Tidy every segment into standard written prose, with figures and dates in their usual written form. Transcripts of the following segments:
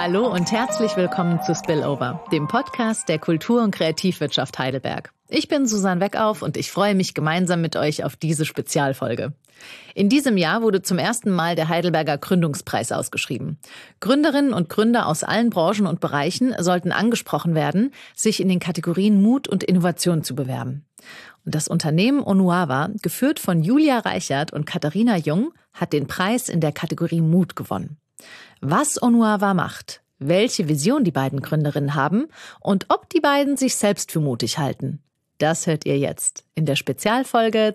Hallo und herzlich willkommen zu Spillover, dem Podcast der Kultur- und Kreativwirtschaft Heidelberg. Ich bin Susanne Weckauf und ich freue mich gemeinsam mit euch auf diese Spezialfolge. In diesem Jahr wurde zum ersten Mal der Heidelberger Gründungspreis ausgeschrieben. Gründerinnen und Gründer aus allen Branchen und Bereichen sollten angesprochen werden, sich in den Kategorien Mut und Innovation zu bewerben. Und das Unternehmen Onuava, geführt von Julia Reichert und Katharina Jung, hat den Preis in der Kategorie Mut gewonnen. Was Onuava macht, welche Vision die beiden Gründerinnen haben und ob die beiden sich selbst für mutig halten, das hört ihr jetzt in der Spezialfolge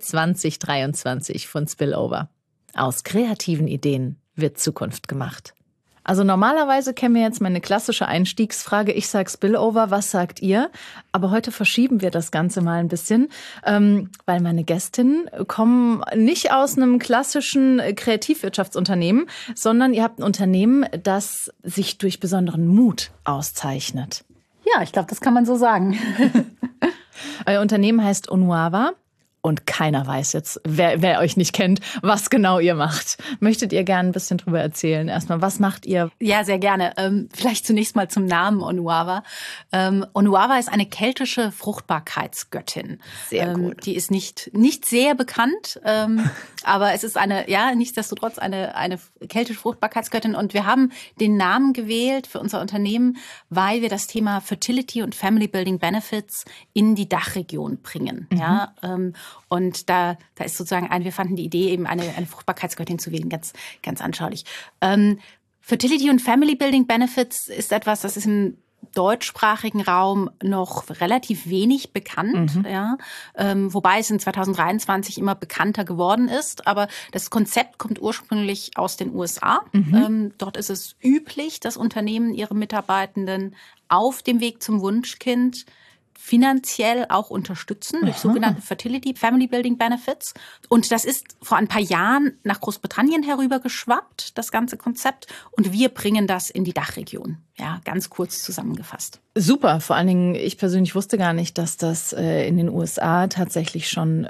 2023 von Spillover. Aus kreativen Ideen wird Zukunft gemacht. Also normalerweise kennen wir jetzt meine klassische Einstiegsfrage. Ich sage Spillover, was sagt ihr? Aber heute verschieben wir das Ganze mal ein bisschen, weil meine Gästinnen kommen nicht aus einem klassischen Kreativwirtschaftsunternehmen, sondern ihr habt ein Unternehmen, das sich durch besonderen Mut auszeichnet. Ja, ich glaube, das kann man so sagen. Euer Unternehmen heißt Onuava. Und keiner weiß jetzt, wer euch nicht kennt, was genau ihr macht. Möchtet ihr gerne ein bisschen drüber erzählen? Erstmal, was macht ihr? Ja, sehr gerne. Vielleicht zunächst mal zum Namen Onuava. Onuava ist eine keltische Fruchtbarkeitsgöttin. Sehr gut. Die ist nicht sehr bekannt, aber es ist nichtsdestotrotz eine keltische Fruchtbarkeitsgöttin. Und wir haben den Namen gewählt für unser Unternehmen, weil wir das Thema Fertility und Family Building Benefits in die Dachregion bringen. Mhm. Ja, und da ist sozusagen wir fanden die Idee, eben eine Fruchtbarkeitsgöttin zu wählen, ganz, ganz anschaulich. Fertility und Family Building Benefits ist etwas, das ist im deutschsprachigen Raum noch relativ wenig bekannt, ja, wobei es in 2023 immer bekannter geworden ist. Aber das Konzept kommt ursprünglich aus den USA. Dort ist es üblich, dass Unternehmen ihre Mitarbeitenden auf dem Weg zum Wunschkind finanziell auch unterstützen durch sogenannte Fertility Family Building Benefits. Und das ist vor ein paar Jahren nach Großbritannien herübergeschwappt, das ganze Konzept. Und wir bringen das in die Dachregion. Ja, ganz kurz zusammengefasst. Super. Vor allen Dingen, ich persönlich wusste gar nicht, dass das in den USA tatsächlich schon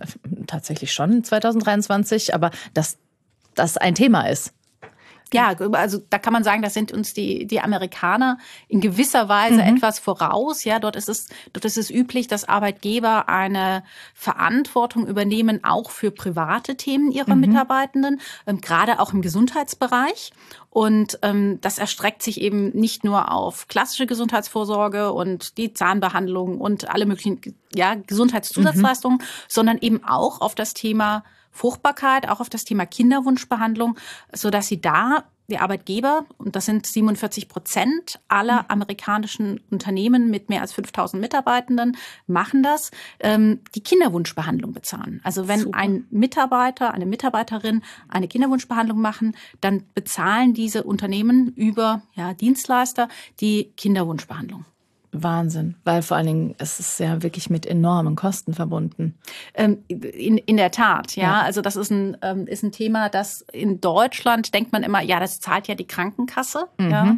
2023, aber dass das ein Thema ist. Ja, also da kann man sagen, das sind uns die Amerikaner in gewisser Weise etwas voraus. Ja, dort ist es üblich, dass Arbeitgeber eine Verantwortung übernehmen, auch für private Themen ihrer Mitarbeitenden, gerade auch im Gesundheitsbereich. Und das erstreckt sich eben nicht nur auf klassische Gesundheitsvorsorge und die Zahnbehandlung und alle möglichen Gesundheitszusatzleistungen, sondern eben auch auf das Thema Fruchtbarkeit, auch auf das Thema Kinderwunschbehandlung, sodass sie da, die Arbeitgeber, und das sind 47% aller amerikanischen Unternehmen mit mehr als 5.000 Mitarbeitenden, machen das, die Kinderwunschbehandlung bezahlen. Also wenn ein Mitarbeiter, eine Mitarbeiterin eine Kinderwunschbehandlung machen, dann bezahlen diese Unternehmen über Dienstleister die Kinderwunschbehandlung. Wahnsinn, weil vor allen Dingen es ist ja wirklich mit enormen Kosten verbunden. In der Tat, ja. Also das ist ein Thema, das in Deutschland denkt man immer, ja, das zahlt ja die Krankenkasse. Ja.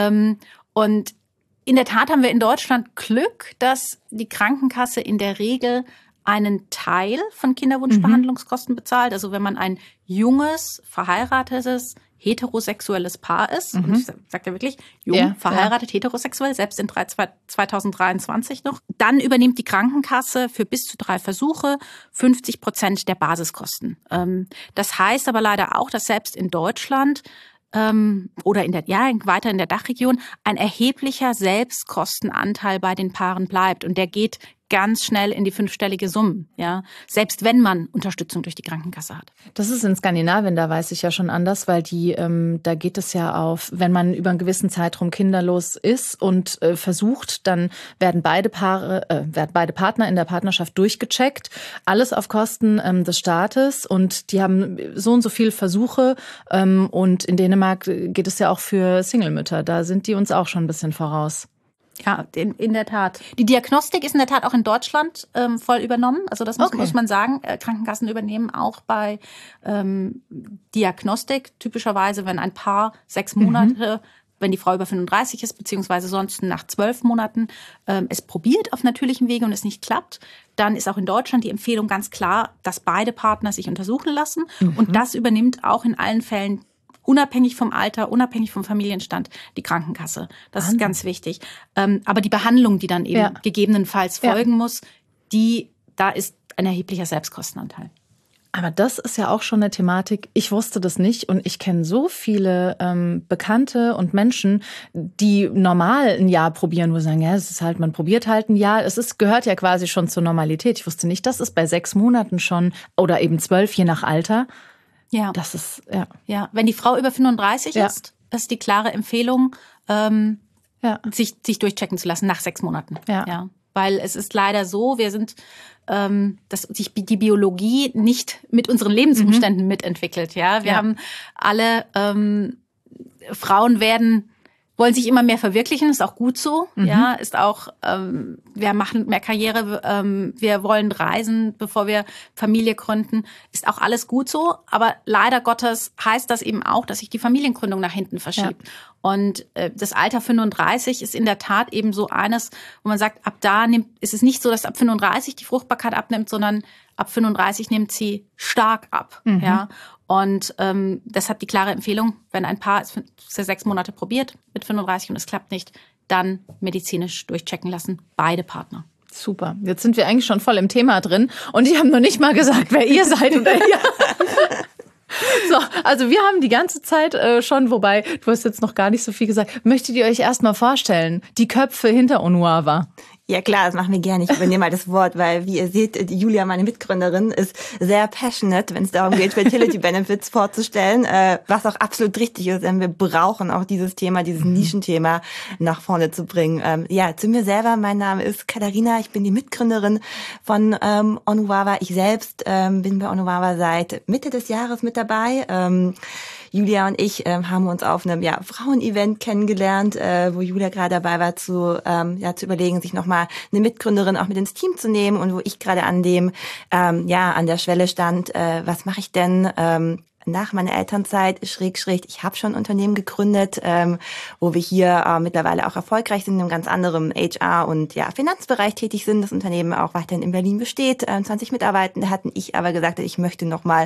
Und in der Tat haben wir in Deutschland Glück, dass die Krankenkasse in der Regel einen Teil von Kinderwunschbehandlungskosten bezahlt. Also wenn man ein junges, verheiratetes, heterosexuelles Paar ist, und ich sage ja wirklich jung, verheiratet, heterosexuell, selbst in 2023 noch, dann übernimmt die Krankenkasse für bis zu 3 Versuche 50% der Basiskosten. Das heißt aber leider auch, dass selbst in Deutschland oder weiter in der Dachregion ein erheblicher Selbstkostenanteil bei den Paaren bleibt. Und der geht ganz schnell in die 5-stellige Summen, ja, selbst wenn man Unterstützung durch die Krankenkasse hat. Das ist in Skandinavien, da weiß ich ja schon anders, weil da geht es ja auf, wenn man über einen gewissen Zeitraum kinderlos ist und versucht, dann werden beide Partner in der Partnerschaft durchgecheckt, alles auf Kosten des Staates, und die haben so und so viele Versuche, und in Dänemark geht es ja auch für Single-Mütter, da sind die uns auch schon ein bisschen voraus. Ja, in der Tat. Die Diagnostik ist in der Tat auch in Deutschland voll übernommen. Also das muss man sagen. Krankenkassen übernehmen auch bei Diagnostik. Typischerweise, wenn ein Paar 6 Monate, wenn die Frau über 35 ist, beziehungsweise sonst nach 12 Monaten es probiert auf natürlichem Wege und es nicht klappt, dann ist auch in Deutschland die Empfehlung ganz klar, dass beide Partner sich untersuchen lassen. Und das übernimmt auch in allen Fällen unabhängig vom Alter, unabhängig vom Familienstand, die Krankenkasse. Das ist ganz wichtig. Aber die Behandlung, die dann eben gegebenenfalls folgen muss, da ist ein erheblicher Selbstkostenanteil. Aber das ist ja auch schon eine Thematik. Ich wusste das nicht und ich kenne so viele Bekannte und Menschen, die normal ein Jahr probieren, wo sie sagen, ja, es ist halt, man probiert halt ein Jahr. Gehört ja quasi schon zur Normalität. Ich wusste nicht, das ist bei 6 Monaten schon oder eben 12, je nach Alter. Ja. Das ist, Ja, wenn die Frau über 35 ist die klare Empfehlung, sich durchchecken zu lassen nach 6 Monaten. Ja. Weil es ist leider so, wir sind, dass sich die Biologie nicht mit unseren Lebensumständen mitentwickelt. Ja, wir haben alle Frauen wollen sich immer mehr verwirklichen, ist auch gut so. Ja, ist auch, wir machen mehr Karriere, wir wollen reisen, bevor wir Familie gründen, ist auch alles gut so. Aber leider Gottes heißt das eben auch, dass sich die Familiengründung nach hinten verschiebt. Ja. Und das Alter 35 ist in der Tat eben so eines, wo man sagt, ab da ist es nicht so, dass ab 35 die Fruchtbarkeit abnimmt, sondern ab 35 nimmt sie stark ab. Ja. Und deshalb die klare Empfehlung, wenn ein Paar es für 6 Monate probiert mit 35 und es klappt nicht, dann medizinisch durchchecken lassen, beide Partner. Super. Jetzt sind wir eigentlich schon voll im Thema drin und die haben noch nicht mal gesagt, wer ihr seid oder ihr. So, also wir haben die ganze Zeit schon, wobei du hast jetzt noch gar nicht so viel gesagt. Möchtet ihr euch erstmal vorstellen, die Köpfe hinter Onuava? Ja klar, das machen wir gerne. Ich übernehme mal das Wort, weil wie ihr seht, die Julia, meine Mitgründerin, ist sehr passionate, wenn es darum geht, Fertility Benefits vorzustellen, was auch absolut richtig ist, denn wir brauchen auch dieses Thema, dieses Nischenthema nach vorne zu bringen. Zu mir selber, mein Name ist Katharina, ich bin die Mitgründerin von Onuava. Ich selbst bin bei Onuava seit Mitte des Jahres mit dabei. Julia und ich haben uns auf einem Frauen-Event kennengelernt, wo Julia gerade dabei war zu überlegen, sich nochmal eine Mitgründerin auch mit ins Team zu nehmen und wo ich gerade an der Schwelle stand, was mache ich denn nach meiner Elternzeit, ich habe schon ein Unternehmen gegründet, wo wir hier mittlerweile auch erfolgreich sind, in einem ganz anderen HR- und Finanzbereich tätig sind. Das Unternehmen auch weiterhin in Berlin besteht, 20 Mitarbeitende hatten. Ich aber gesagt, ich möchte nochmal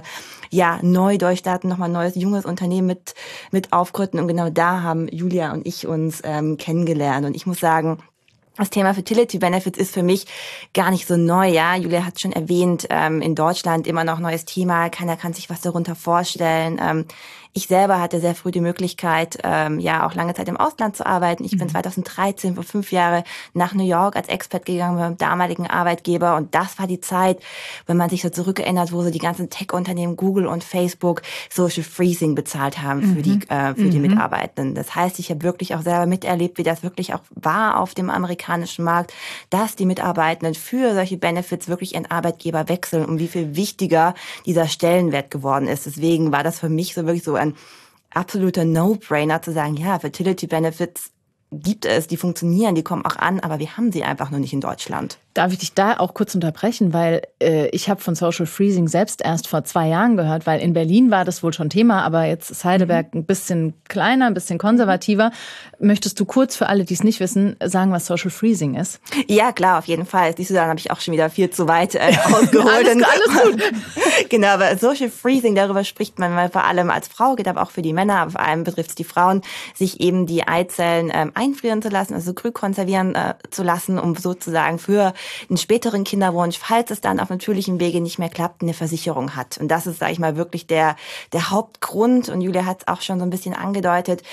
neu durchstarten, nochmal ein neues, junges Unternehmen mit aufgründen. Und genau da haben Julia und ich uns kennengelernt. Und ich muss sagen, das Thema Fertility Benefits ist für mich gar nicht so neu, ja. Julia hat schon erwähnt, in Deutschland immer noch neues Thema, keiner kann sich was darunter vorstellen. Ich selber hatte sehr früh die Möglichkeit, auch lange Zeit im Ausland zu arbeiten. Ich bin 2013, vor 5 Jahren, nach New York als Expat gegangen mit meinem damaligen Arbeitgeber. Und das war die Zeit, wenn man sich so zurückerinnert, wo so die ganzen Tech-Unternehmen, Google und Facebook, Social Freezing bezahlt haben für die Mitarbeitenden. Das heißt, ich habe wirklich auch selber miterlebt, wie das wirklich auch war auf dem amerikanischen Markt, dass die Mitarbeitenden für solche Benefits wirklich ihren Arbeitgeber wechseln und wie viel wichtiger dieser Stellenwert geworden ist. Deswegen war das für mich so wirklich so ein absoluter No-Brainer zu sagen, ja, Fertility Benefits gibt es, die funktionieren, die kommen auch an, aber wir haben sie einfach nur nicht in Deutschland. Darf ich dich da auch kurz unterbrechen, weil ich habe von Social Freezing selbst erst vor 2 Jahren gehört, weil in Berlin war das wohl schon Thema, aber jetzt ist Heidelberg ein bisschen kleiner, ein bisschen konservativer. Möchtest du kurz für alle, die es nicht wissen, sagen, was Social Freezing ist? Ja, klar, auf jeden Fall. Siehst du, dann habe ich auch schon wieder viel zu weit ausgeholt. alles gut. Genau, aber Social Freezing, darüber spricht man vor allem als Frau, geht aber auch für die Männer, aber vor allem betrifft es die Frauen, sich eben die Eizellen einfrieren zu lassen, also kryokonservieren zu lassen, um sozusagen für einen späteren Kinderwunsch, falls es dann auf natürlichem Wege nicht mehr klappt, eine Versicherung hat. Und das ist, sage ich mal, wirklich der Hauptgrund. Und Julia hat es auch schon so ein bisschen angedeutet.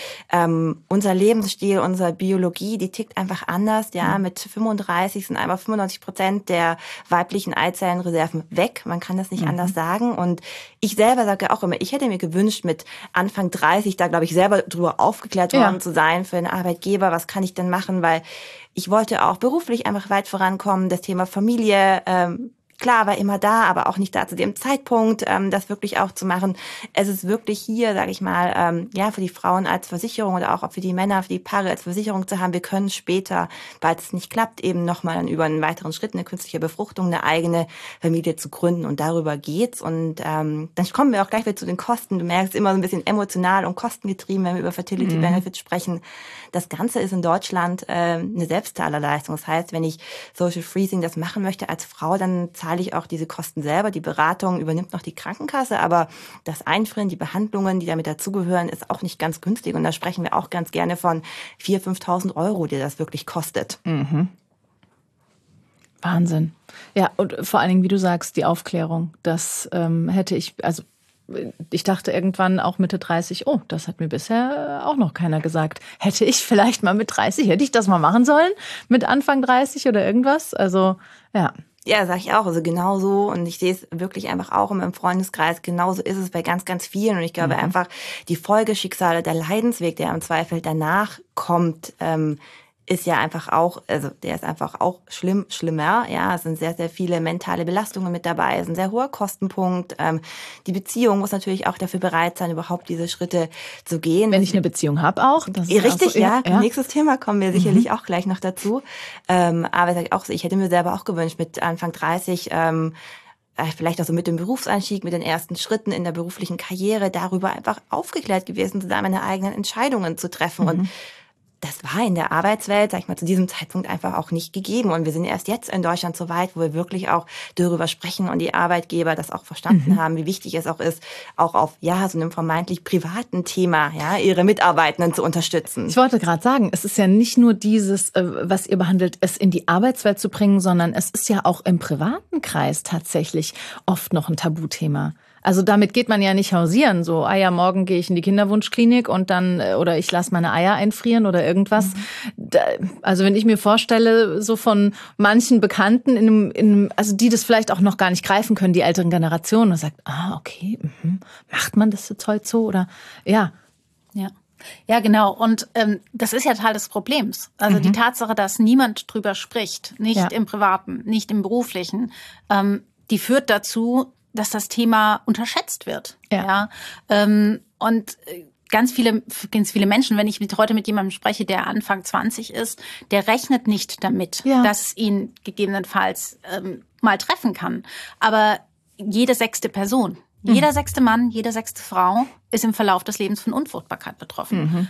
Unser Lebensstil, unsere Biologie, die tickt einfach anders. Ja, mit 35 sind einfach 95% der weiblichen Eizellenreserven weg. Man kann das nicht anders sagen. Und ich selber sage auch immer, ich hätte mir gewünscht, mit Anfang 30 da, glaube ich, selber drüber aufgeklärt worden zu sein für einen Arbeitgeber. Was kann ich denn machen? Weil ich wollte auch beruflich einfach weit vorankommen. Das Thema Familie, klar, war immer da, aber auch nicht da zu dem Zeitpunkt, das wirklich auch zu machen. Es ist wirklich hier, sage ich mal, für die Frauen als Versicherung oder auch für die Männer, für die Paare als Versicherung zu haben. Wir können später, falls es nicht klappt, eben nochmal über einen weiteren Schritt, eine künstliche Befruchtung, eine eigene Familie zu gründen. Und darüber geht's. Und dann kommen wir auch gleich wieder zu den Kosten. Du merkst, immer so ein bisschen emotional und kostengetrieben, wenn wir über Fertility Benefits sprechen. Das Ganze ist in Deutschland eine Selbstzahlerleistung. Das heißt, wenn ich Social Freezing das machen möchte als Frau, dann zahle freilich auch diese Kosten selber. Die Beratung übernimmt noch die Krankenkasse, aber das Einfrieren, die Behandlungen, die damit dazugehören, ist auch nicht ganz günstig. Und da sprechen wir auch ganz gerne von 4.000, 5.000 Euro, die das wirklich kostet. Mhm. Wahnsinn. Ja, und vor allen Dingen, wie du sagst, die Aufklärung, das hätte ich, also ich dachte irgendwann auch Mitte 30, oh, das hat mir bisher auch noch keiner gesagt. Hätte ich vielleicht mal mit 30, hätte ich das mal machen sollen? Mit Anfang 30 oder irgendwas? Also, ja. Ja, sag ich auch. Also genauso. Und ich sehe es wirklich einfach auch in meinem Freundeskreis. Genauso ist es bei ganz, ganz vielen. Und ich glaube einfach, die Folgeschicksale, der Leidensweg, der im Zweifel danach kommt, ist ja einfach auch, also der ist einfach auch schlimmer. Ja, es sind sehr, sehr viele mentale Belastungen mit dabei. Es ist ein sehr hoher Kostenpunkt. Die Beziehung muss natürlich auch dafür bereit sein, überhaupt diese Schritte zu gehen. Wenn ich eine Beziehung habe auch. Das ist richtig, auch so, ja. Nächstes Thema kommen wir sicherlich auch gleich noch dazu. Aber ich sage auch so, ich hätte mir selber auch gewünscht, mit Anfang 30, vielleicht auch so mit dem Berufseinstieg, mit den ersten Schritten in der beruflichen Karriere, darüber einfach aufgeklärt gewesen zu sein, meine eigenen Entscheidungen zu treffen. Und das war in der Arbeitswelt, sag ich mal, zu diesem Zeitpunkt einfach auch nicht gegeben. Und wir sind erst jetzt in Deutschland so weit, wo wir wirklich auch darüber sprechen und die Arbeitgeber das auch verstanden haben, wie wichtig es auch ist, auch auf, ja, so einem vermeintlich privaten Thema, ja, ihre Mitarbeitenden zu unterstützen. Ich wollte gerade sagen, es ist ja nicht nur dieses, was ihr behandelt, es in die Arbeitswelt zu bringen, sondern es ist ja auch im privaten Kreis tatsächlich oft noch ein Tabuthema. Also damit geht man ja nicht hausieren, so, ja, morgen gehe ich in die Kinderwunschklinik und dann, oder ich lasse meine Eier einfrieren oder irgendwas. Also wenn ich mir vorstelle, so von manchen Bekannten, also die das vielleicht auch noch gar nicht greifen können, die älteren Generationen, und sagt, okay, macht man das jetzt heute so oder, ja. Ja, genau. Und das ist ja Teil des Problems. Also die Tatsache, dass niemand drüber spricht, nicht im Privaten, nicht im Beruflichen, die führt dazu, dass das Thema unterschätzt wird. Ja. Und ganz viele Menschen, wenn ich heute mit jemandem spreche, der Anfang 20 ist, der rechnet nicht damit, dass es ihn gegebenenfalls mal treffen kann. Aber jede 6. Person, jeder 6. Mann, jede 6. Frau ist im Verlauf des Lebens von Unfruchtbarkeit betroffen.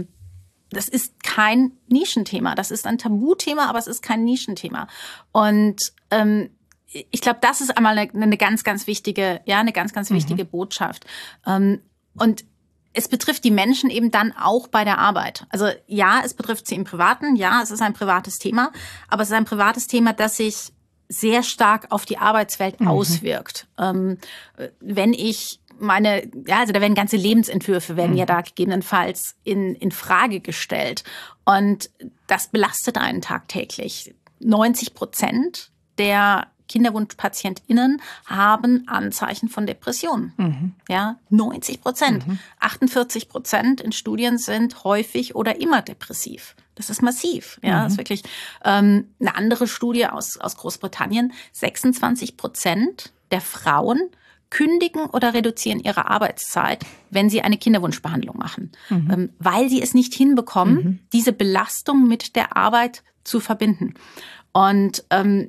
Das ist kein Nischenthema. Das ist ein Tabuthema, aber es ist kein Nischenthema. Und ich glaube, das ist einmal eine ganz, ganz wichtige, wichtige Botschaft. Und es betrifft die Menschen eben dann auch bei der Arbeit. Also ja, es betrifft sie im Privaten, ja, es ist ein privates Thema, aber es ist ein privates Thema, das sich sehr stark auf die Arbeitswelt auswirkt. Wenn ich also da werden ganze Lebensentwürfe werden ja da gegebenenfalls in Frage gestellt. Und das belastet einen tagtäglich. 90% der KinderwunschpatientInnen haben Anzeichen von Depressionen. Ja, 90%. 48% in Studien sind häufig oder immer depressiv. Das ist massiv. Ja, das ist wirklich eine andere Studie aus Großbritannien. 26% der Frauen kündigen oder reduzieren ihre Arbeitszeit, wenn sie eine Kinderwunschbehandlung machen, weil sie es nicht hinbekommen, diese Belastung mit der Arbeit zu verbinden. Und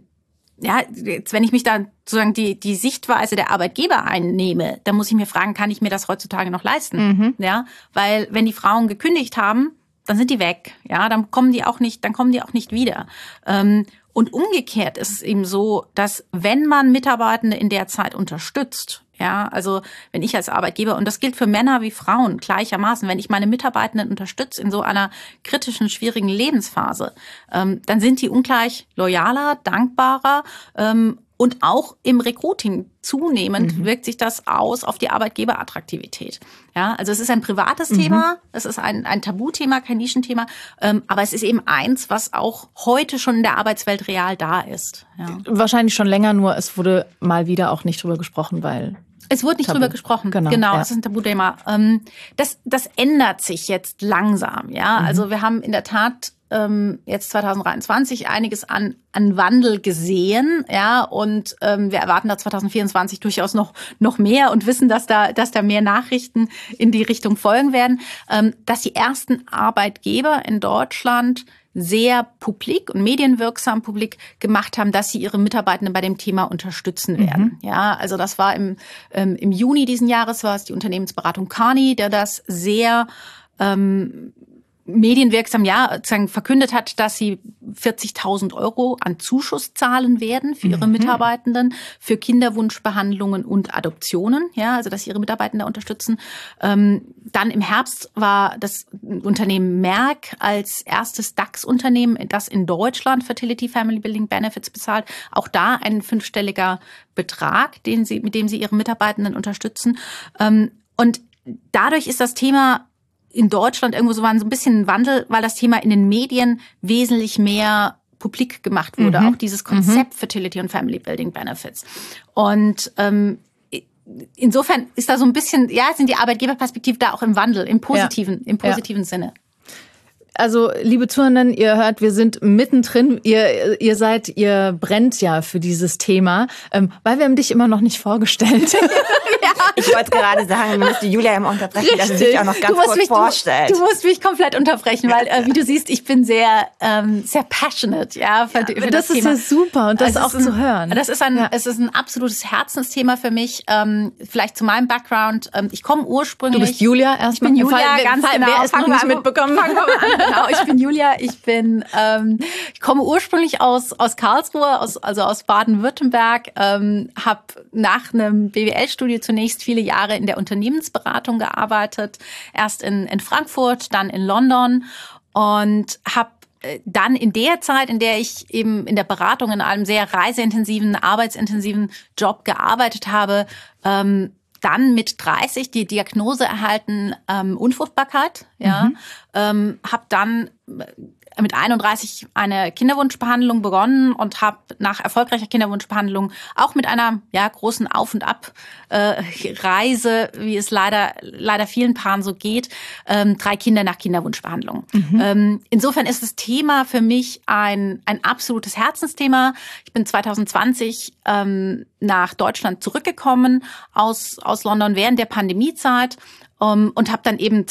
jetzt, wenn ich mich da sozusagen die Sichtweise der Arbeitgeber einnehme, dann muss ich mir fragen, kann ich mir das heutzutage noch leisten? Ja, weil wenn die Frauen gekündigt haben, dann sind die weg. Ja, dann kommen die auch nicht wieder. Und umgekehrt ist es eben so, dass wenn man Mitarbeitende in der Zeit unterstützt, ja, also wenn ich als Arbeitgeber, und das gilt für Männer wie Frauen gleichermaßen, wenn ich meine Mitarbeitenden unterstütze in so einer kritischen, schwierigen Lebensphase, dann sind die ungleich loyaler, dankbarer, und auch im Recruiting zunehmend wirkt sich das aus auf die Arbeitgeberattraktivität. Ja, also es ist ein privates Thema, es ist ein Tabuthema, kein Nischenthema, aber es ist eben eins, was auch heute schon in der Arbeitswelt real da ist. Ja. Wahrscheinlich schon länger, nur es wurde mal wieder auch nicht drüber gesprochen, weil... Es wurde nicht drüber gesprochen. Genau, es ist ein Tabuthema. Das ändert sich jetzt langsam. Ja, also wir haben in der Tat jetzt 2023 einiges an Wandel gesehen, ja, und wir erwarten da 2024 durchaus noch mehr und wissen, dass da mehr Nachrichten in die Richtung folgen werden, dass die ersten Arbeitgeber in Deutschland sehr publik und medienwirksam publik gemacht haben, dass sie ihre Mitarbeitenden bei dem Thema unterstützen werden. Ja, also das war im Juni diesen Jahres, war es die Unternehmensberatung Kearney, der das sehr medienwirksam sozusagen verkündet hat, dass sie 40.000 € an Zuschuss zahlen werden für ihre Mitarbeitenden, für Kinderwunschbehandlungen und Adoptionen, ja, also dass sie ihre Mitarbeitenden unterstützen. Dann im Herbst war das Unternehmen Merck als erstes DAX-Unternehmen, das in Deutschland Fertility Family Building Benefits bezahlt. Auch da ein 5-stelliger Betrag, mit dem sie ihre Mitarbeitenden unterstützen. Und dadurch ist das Thema in Deutschland irgendwo so ein bisschen ein Wandel, weil das Thema in den Medien wesentlich mehr publik gemacht wurde. Auch dieses Konzept Fertility und Family Building Benefits. Und insofern ist da so ein bisschen, sind die Arbeitgeberperspektiven da auch im Wandel, im positiven Sinne. Also, liebe Zuhörerinnen, ihr hört, wir sind mittendrin. Ihr brennt ja für dieses Thema, weil wir haben dich immer noch nicht vorgestellt. Ich wollte gerade sagen, du musst die Julia immer unterbrechen, dass sie sich auch noch ganz kurz vorstellt. Du musst mich komplett unterbrechen, weil, wie du siehst, ich bin sehr passionate, für das Thema. Das ist ja super und das auch zu hören. Es ist ein absolutes Herzensthema für mich. Vielleicht zu meinem Background. Ich komme ursprünglich. Du bist Julia erstmal. Ich bin Julia, ganz genau. Wer es noch nicht mitbekommen? Genau, ich bin Julia. Ich komme ursprünglich aus Karlsruhe, aus Baden-Württemberg. Habe nach einem BWL-Studio zunächst viele Jahre in der Unternehmensberatung gearbeitet. Erst in Frankfurt, dann in London und habe dann in der Zeit, in der ich eben in der Beratung in einem sehr reiseintensiven, arbeitsintensiven Job gearbeitet habe, dann mit 30 die Diagnose erhalten, Unfruchtbarkeit, habe dann mit 31 eine Kinderwunschbehandlung begonnen und habe nach erfolgreicher Kinderwunschbehandlung auch mit einer großen Auf- und Ab-Reise, wie es leider vielen Paaren so geht, 3 Kinder nach Kinderwunschbehandlung. Insofern ist das Thema für mich ein absolutes Herzensthema. Ich bin 2020 nach Deutschland zurückgekommen aus London während der Pandemiezeit und habe dann eben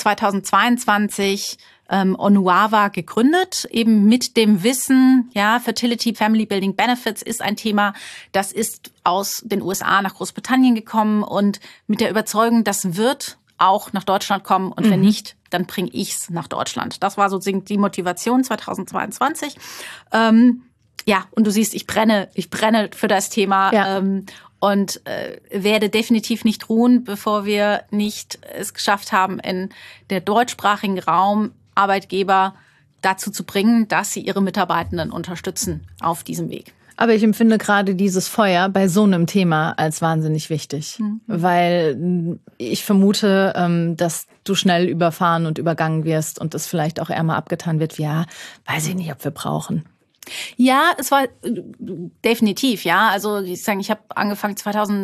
2022 Onuava gegründet, eben mit dem Wissen, Fertility Family Building Benefits ist ein Thema, das ist aus den USA nach Großbritannien gekommen und mit der Überzeugung, das wird auch nach Deutschland kommen und wenn nicht, dann bringe ich's nach Deutschland. Das war sozusagen die Motivation 2022. Und du siehst, ich brenne für das Thema und werde definitiv nicht ruhen, bevor wir nicht es geschafft haben, in der deutschsprachigen Raum Arbeitgeber dazu zu bringen, dass sie ihre Mitarbeitenden unterstützen auf diesem Weg. Aber ich empfinde gerade dieses Feuer bei so einem Thema als wahnsinnig wichtig, weil ich vermute, dass du schnell überfahren und übergangen wirst und es vielleicht auch eher mal abgetan wird, weiß ich nicht, ob wir brauchen. Ja, es war definitiv, Also ich habe angefangen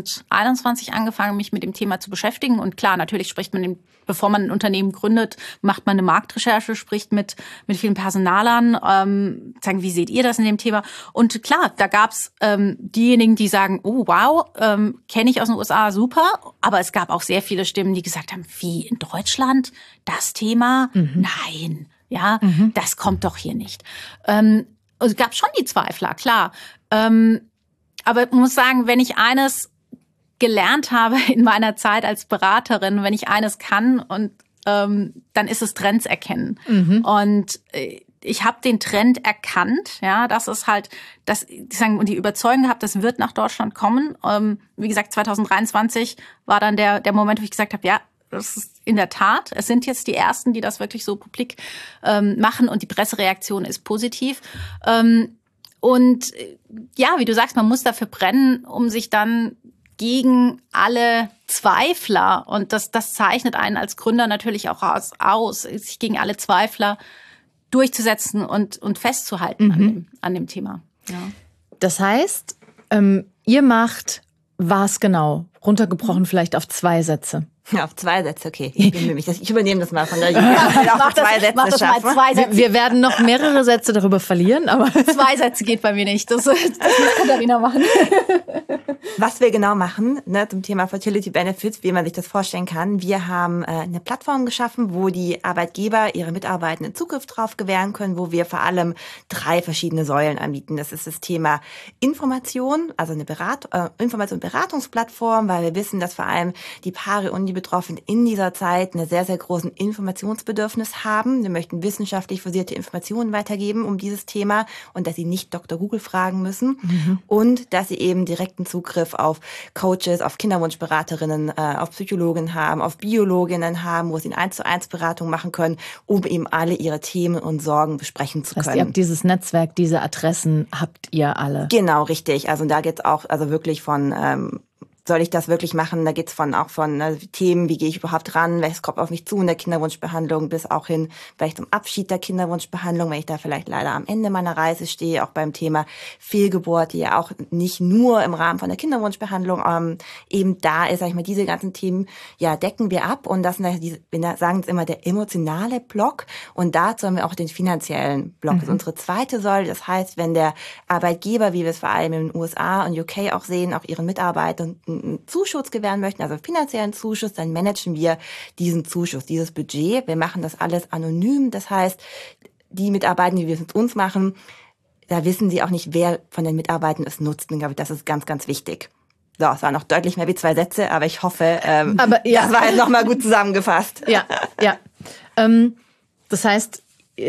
2021 mich mit dem Thema zu beschäftigen und klar, natürlich spricht man, bevor man ein Unternehmen gründet, macht man eine Marktrecherche, spricht mit vielen Personalern, wie seht ihr das in dem Thema? Und klar, da gab's diejenigen, die sagen, oh wow, kenne ich aus den USA, super, aber es gab auch sehr viele Stimmen, die gesagt haben, wie in Deutschland das Thema? Nein, das kommt doch hier nicht. Es gab schon die Zweifler, klar. Aber ich muss sagen, wenn ich eines gelernt habe in meiner Zeit als Beraterin, wenn ich eines kann, und dann ist es Trends erkennen. Und ich habe den Trend erkannt, dass es halt, und die Überzeugung gehabt, das wird nach Deutschland kommen. Wie gesagt, 2023 war dann der Moment, wo ich gesagt habe, das ist in der Tat. Es sind jetzt die Ersten, die das wirklich so publik machen und die Pressereaktion ist positiv. Und wie du sagst, man muss dafür brennen, um sich dann gegen alle Zweifler, und das zeichnet einen als Gründer natürlich auch aus, sich gegen alle Zweifler durchzusetzen und festzuhalten an dem Thema. Ja. Das heißt, ihr macht was genau? Runtergebrochen vielleicht auf 2 Sätze. Ja, auf 2 Sätze, okay. Ich übernehme das mal von der Julia. Mach das mal 2 Sätze. Wir werden noch mehrere Sätze darüber verlieren, aber 2 Sätze geht bei mir nicht. Das muss Katharina machen. Was wir genau machen, zum Thema Fertility Benefits, wie man sich das vorstellen kann. Wir haben eine Plattform geschaffen, wo die Arbeitgeber ihre Mitarbeitenden Zugriff drauf gewähren können, wo wir vor allem 3 verschiedene Säulen anbieten. Das ist das Thema Information, also eine Information- und Beratungsplattform, weil wir wissen, dass vor allem die Paare und die Betroffenen in dieser Zeit einen sehr, sehr großen Informationsbedürfnis haben. Wir möchten wissenschaftlich fundierte Informationen weitergeben um dieses Thema und dass sie nicht Dr. Google fragen müssen und dass sie eben direkten Zugriff auf Coaches, auf Kinderwunschberaterinnen, auf Psychologen haben, auf Biologinnen haben, wo sie eine 1:1 Beratung machen können, um eben alle ihre Themen und Sorgen besprechen zu können. Ihr habt dieses Netzwerk, diese Adressen habt ihr alle. Genau, richtig. Also da geht's auch wirklich von soll ich das wirklich machen? Da geht's von Themen, wie gehe ich überhaupt ran, welches kommt auf mich zu in der Kinderwunschbehandlung, bis auch hin vielleicht zum Abschied der Kinderwunschbehandlung, wenn ich da vielleicht leider am Ende meiner Reise stehe, auch beim Thema Fehlgeburt, die ja auch nicht nur im Rahmen von der Kinderwunschbehandlung eben da ist, sag ich mal, diese ganzen Themen decken wir ab und das sind wir sagen es immer der emotionale Block und dazu haben wir auch den finanziellen Block. Das ist unsere zweite Säule. Das heißt, wenn der Arbeitgeber, wie wir es vor allem in den USA und UK auch sehen, auch ihren Mitarbeitern einen Zuschuss gewähren möchten, also finanziellen Zuschuss, dann managen wir diesen Zuschuss, dieses Budget. Wir machen das alles anonym. Das heißt, die Mitarbeitenden, die wir es mit uns machen, da wissen sie auch nicht, wer von den Mitarbeitern es nutzt. Und glaube ich, das ist ganz, ganz wichtig. So, es waren noch deutlich mehr wie 2 Sätze, aber ich hoffe, das war jetzt nochmal gut zusammengefasst. Ja. Das heißt,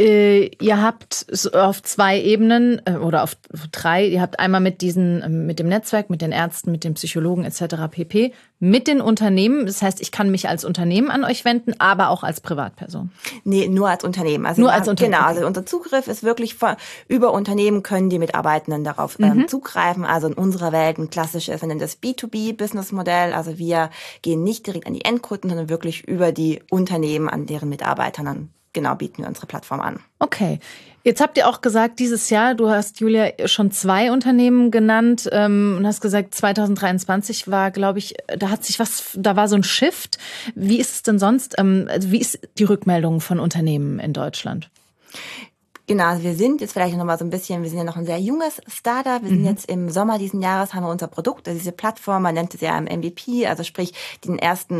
ihr habt auf 2 Ebenen oder auf 3, ihr habt einmal mit dem Netzwerk, mit den Ärzten, mit den Psychologen etc. pp. Mit den Unternehmen. Das heißt, ich kann mich als Unternehmen an euch wenden, aber auch als Privatperson. Nee, nur als Unternehmen. Also nur als Unternehmen. Genau, also unser Zugriff ist wirklich über Unternehmen können die Mitarbeitenden darauf zugreifen. Also in unserer Welt ein klassisches, wir nennen das B2B-Business-Modell. Also wir gehen nicht direkt an die Endkunden, sondern wirklich über die Unternehmen, an deren Mitarbeitern dann bieten wir unsere Plattform an. Okay. Jetzt habt ihr auch gesagt, dieses Jahr, du hast, Julia, schon 2 Unternehmen genannt und hast gesagt, 2023 war, glaube ich, da war so ein Shift. Wie ist es denn sonst? Wie ist die Rückmeldung von Unternehmen in Deutschland? Genau, also wir sind jetzt vielleicht noch mal so ein bisschen, wir sind ja noch ein sehr junges Startup. Wir sind jetzt im Sommer diesen Jahres, haben wir unser Produkt, also diese Plattform, man nennt es ja MVP, also sprich das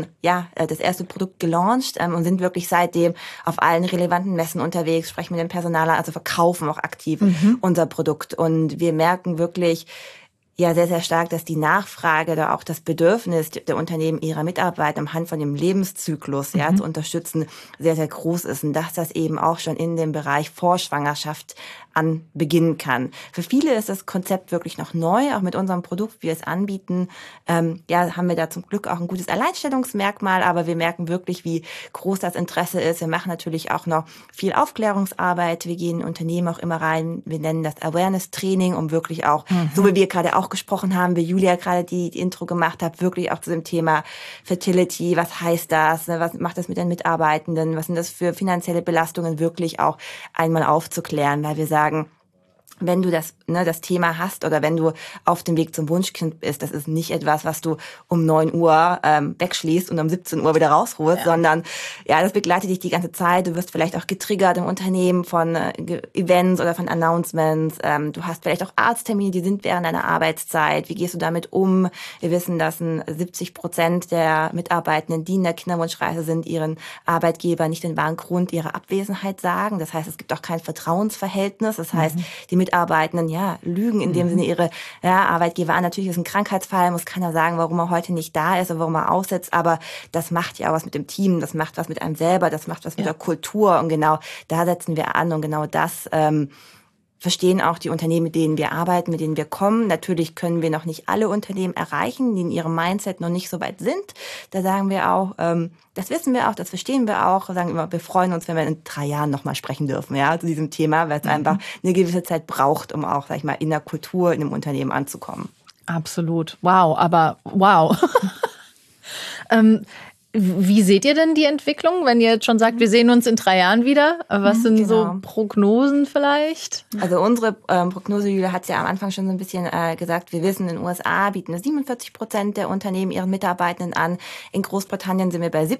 erste Produkt gelauncht und sind wirklich seitdem auf allen relevanten Messen unterwegs, sprechen mit den Personalern, also verkaufen auch aktiv unser Produkt. Und wir merken wirklich, sehr, sehr stark, dass die Nachfrage oder auch das Bedürfnis der Unternehmen ihrer Mitarbeiter anhand von dem Lebenszyklus zu unterstützen sehr, sehr groß ist und dass das eben auch schon in dem Bereich Vorschwangerschaft beginnen kann. Für viele ist das Konzept wirklich noch neu, auch mit unserem Produkt, wie wir es anbieten. Haben wir da zum Glück auch ein gutes Alleinstellungsmerkmal, aber wir merken wirklich, wie groß das Interesse ist. Wir machen natürlich auch noch viel Aufklärungsarbeit. Wir gehen in Unternehmen auch immer rein. Wir nennen das Awareness-Training, um wirklich auch, so wie wir gerade auch gesprochen haben, wie Julia gerade die Intro gemacht hat, wirklich auch zu dem Thema Fertility. Was heißt das? Was macht das mit den Mitarbeitenden? Was sind das für finanzielle Belastungen? Wirklich auch einmal aufzuklären, weil wir sagen, wenn du das Thema hast oder wenn du auf dem Weg zum Wunschkind bist, das ist nicht etwas, was du um 9 Uhr wegschließt und um 17 Uhr wieder rausholst, sondern das begleitet dich die ganze Zeit. Du wirst vielleicht auch getriggert im Unternehmen von Events oder von Announcements. Du hast vielleicht auch Arzttermine, die sind während deiner Arbeitszeit. Wie gehst du damit um? Wir wissen, dass 70% der Mitarbeitenden, die in der Kinderwunschreise sind, ihren Arbeitgeber nicht den wahren Grund ihrer Abwesenheit sagen. Das heißt, es gibt auch kein Vertrauensverhältnis. Das heißt, die Mitarbeitenden, lügen in dem Sinne ihre Arbeitgeber an. Natürlich ist ein Krankheitsfall, muss keiner sagen, warum er heute nicht da ist oder warum er aussetzt, aber das macht ja auch was mit dem Team, das macht was mit einem selber, das macht was mit der Kultur und genau da setzen wir an und genau das verstehen auch die Unternehmen, mit denen wir arbeiten, mit denen wir kommen. Natürlich können wir noch nicht alle Unternehmen erreichen, die in ihrem Mindset noch nicht so weit sind. Da sagen wir auch, das wissen wir auch, das verstehen wir auch. Sagen immer, wir freuen uns, wenn wir in 3 Jahren nochmal sprechen dürfen, zu diesem Thema, weil es einfach eine gewisse Zeit braucht, um auch, in der Kultur, in einem Unternehmen anzukommen. Absolut. Wow, aber wow. Wie seht ihr denn die Entwicklung, wenn ihr jetzt schon sagt, wir sehen uns in 3 Jahren wieder? Was sind so Prognosen vielleicht? Also unsere Prognose, Julia hat es ja am Anfang schon so ein bisschen gesagt, wir wissen, in den USA bieten es 47% der Unternehmen ihren Mitarbeitenden an. In Großbritannien sind wir bei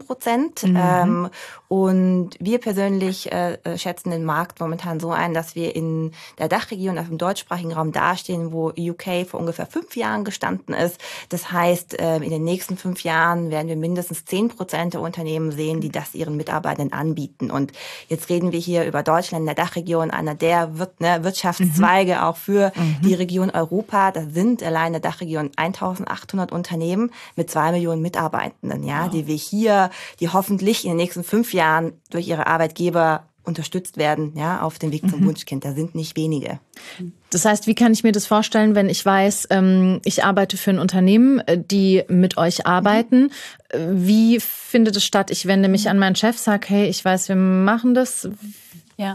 17%. Und wir persönlich schätzen den Markt momentan so ein, dass wir in der Dachregion, also im deutschsprachigen Raum dastehen, wo UK vor ungefähr 5 Jahren gestanden ist. Das heißt, in den nächsten 5 Jahren werden wir mindestens 10% der Unternehmen sehen, die das ihren Mitarbeitenden anbieten. Und jetzt reden wir hier über Deutschland, in der Dachregion, einer der Wirtschaftszweige auch für die Region Europa. Da sind allein in der Dachregion 1.800 Unternehmen mit 2 Millionen Mitarbeitenden, die hoffentlich in den nächsten 5 Jahren durch ihre Arbeitgeber unterstützt werden, auf dem Weg zum Wunschkind. Da sind nicht wenige. Das heißt, wie kann ich mir das vorstellen, wenn ich weiß, ich arbeite für ein Unternehmen, die mit euch arbeiten? Wie findet es statt? Ich wende mich an meinen Chef, sage, hey, ich weiß, wir machen das. Ja.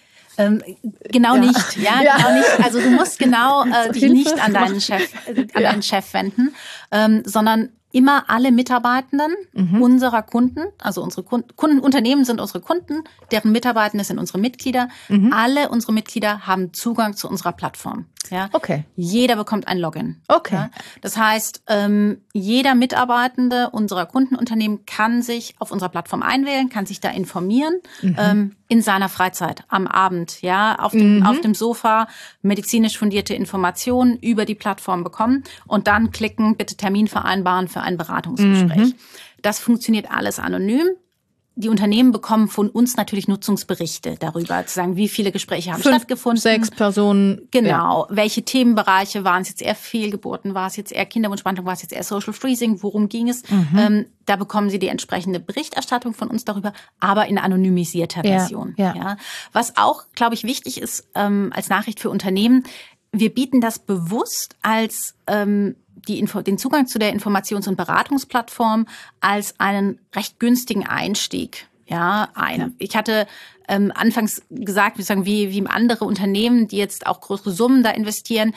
Genau nicht. Genau nicht. Also du musst dich nicht an deinen Chef wenden, sondern immer alle Mitarbeitenden unserer Kunden, also unsere Kundenunternehmen sind unsere Kunden, deren Mitarbeitende sind unsere Mitglieder. Alle unsere Mitglieder haben Zugang zu unserer Plattform. Ja? Okay. Jeder bekommt ein Login. Okay. Ja? Das heißt, jeder Mitarbeitende unserer Kundenunternehmen kann sich auf unserer Plattform einwählen, kann sich da informieren, in seiner Freizeit, am Abend, auf dem Sofa, medizinisch fundierte Informationen über die Plattform bekommen und dann klicken, bitte Termin vereinbaren für ein Beratungsgespräch. Das funktioniert alles anonym. Die Unternehmen bekommen von uns natürlich Nutzungsberichte darüber, zu sagen, wie viele Gespräche haben stattgefunden. 6 Personen. Genau. Ja. Welche Themenbereiche waren es jetzt eher Fehlgeburten? War es jetzt eher Kinderwunschbehandlung? War es jetzt eher Social Freezing? Worum ging es? Da bekommen Sie die entsprechende Berichterstattung von uns darüber, aber in anonymisierter Version. Ja. Was auch, glaube ich, wichtig ist als Nachricht für Unternehmen, wir bieten das bewusst als den Zugang zu der Informations- und Beratungsplattform als einen recht günstigen Einstieg. Ich hatte anfangs gesagt, wie andere Unternehmen, die jetzt auch größere Summen da investieren,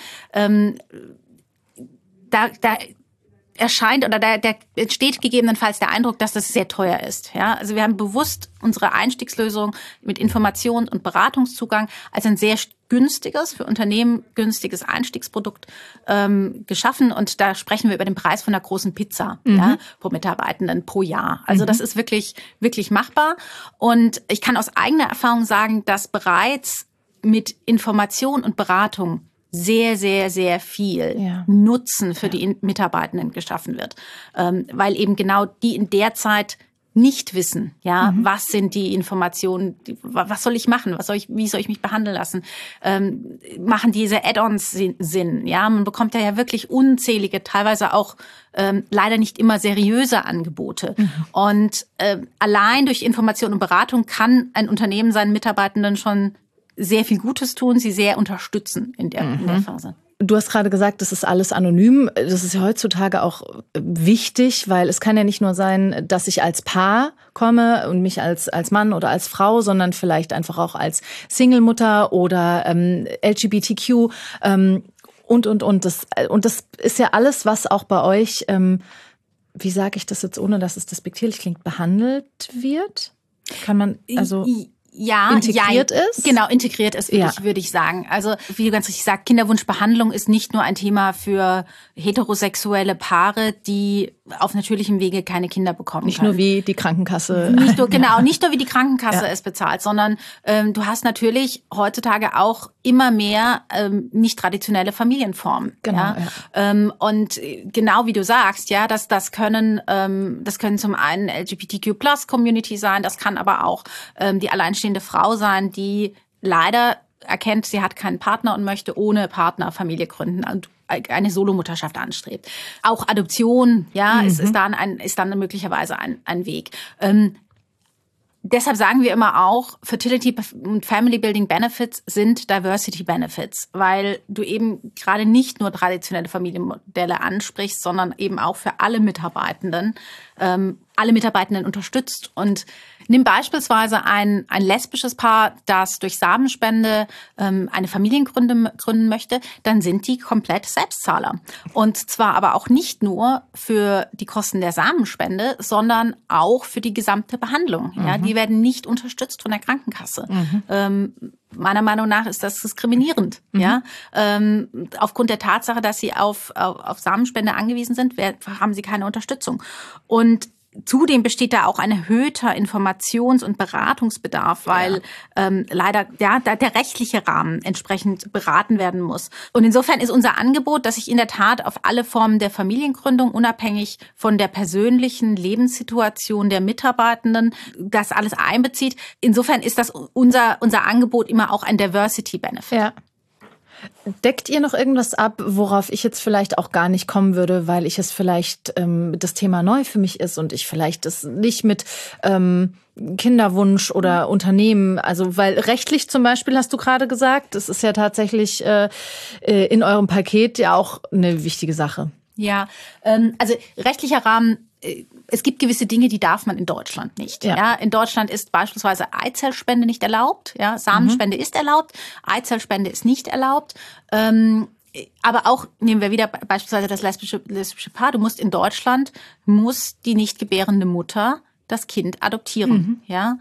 da erscheint oder da entsteht gegebenenfalls der Eindruck, dass das sehr teuer ist. Ja, also wir haben bewusst unsere Einstiegslösung mit Information und Beratungszugang als ein sehr günstiges, für Unternehmen günstiges Einstiegsprodukt geschaffen. Und da sprechen wir über den Preis von einer großen Pizza pro Mitarbeitenden pro Jahr. Also das ist wirklich, wirklich machbar. Und ich kann aus eigener Erfahrung sagen, dass bereits mit Information und Beratung sehr, sehr, sehr viel Nutzen für die Mitarbeitenden geschaffen wird. Weil eben genau die in der Zeit nicht wissen, was sind die Informationen, was soll ich machen, wie soll ich mich behandeln lassen, machen diese Add-ons Sinn, man bekommt ja wirklich unzählige, teilweise auch leider nicht immer seriöse Angebote und allein durch Information und Beratung kann ein Unternehmen seinen Mitarbeitenden schon sehr viel Gutes tun, sie sehr unterstützen in der Phase. Du hast gerade gesagt, das ist alles anonym. Das ist ja heutzutage auch wichtig, weil es kann ja nicht nur sein, dass ich als Paar komme und mich als Mann oder als Frau, sondern vielleicht einfach auch als Single-Mutter oder LGBTQ und. Das ist ja alles, was auch bei euch, wie sage ich das jetzt, ohne dass es despektierlich klingt, behandelt wird? Kann man integriert ist? Genau, integriert ist, würde ich sagen. Also, wie du ganz richtig sagst, Kinderwunschbehandlung ist nicht nur ein Thema für heterosexuelle Paare, die auf natürlichem Wege keine Kinder bekommen Nicht nur wie die Krankenkasse. Nicht nur wie die Krankenkasse es bezahlt, sondern du hast natürlich heutzutage auch immer mehr nicht traditionelle Familienformen. Genau. Und genau wie du sagst, das können zum einen LGBTQ+-Community sein, das kann aber auch die alleinstehende Frau sein, die leider erkennt, sie hat keinen Partner und möchte ohne Partner Familie gründen und eine Solomutterschaft anstrebt. Auch Adoption, ist dann möglicherweise ein Weg. Deshalb sagen wir immer auch, Fertility und Family Building Benefits sind Diversity Benefits, weil du eben gerade nicht nur traditionelle Familienmodelle ansprichst, sondern eben auch für alle Mitarbeitenden alle Mitarbeitenden unterstützt. Und nimm beispielsweise ein lesbisches Paar, das durch Samenspende eine Familie gründen möchte, dann sind die komplett Selbstzahler. Und zwar aber auch nicht nur für die Kosten der Samenspende, sondern auch für die gesamte Behandlung. Ja, die werden nicht unterstützt von der Krankenkasse. Meiner Meinung nach ist das diskriminierend. Ja, aufgrund der Tatsache, dass sie auf Samenspende angewiesen sind, haben sie keine Unterstützung. Und zudem besteht da auch ein erhöhter Informations- und Beratungsbedarf, weil leider der rechtliche Rahmen entsprechend beraten werden muss. Und insofern ist unser Angebot, dass sich in der Tat auf alle Formen der Familiengründung, unabhängig von der persönlichen Lebenssituation der Mitarbeitenden, das alles einbezieht. Insofern ist das unser Angebot immer auch ein Diversity-Benefit. Ja. Deckt ihr noch irgendwas ab, worauf ich jetzt vielleicht auch gar nicht kommen würde, weil ich es vielleicht das Thema neu für mich ist und ich vielleicht es nicht mit Kinderwunsch oder Unternehmen, also weil rechtlich zum Beispiel hast du gerade gesagt, das ist ja tatsächlich in eurem Paket ja auch eine wichtige Sache. Ja, also rechtlicher Rahmen. Es gibt gewisse Dinge, die darf man in Deutschland nicht. Ja, in Deutschland ist beispielsweise Eizellspende nicht erlaubt. Ja, Samenspende ist erlaubt, Eizellspende ist nicht erlaubt. Aber auch, nehmen wir wieder beispielsweise das lesbische Paar, in Deutschland muss die nicht gebärende Mutter das Kind adoptieren. Ja,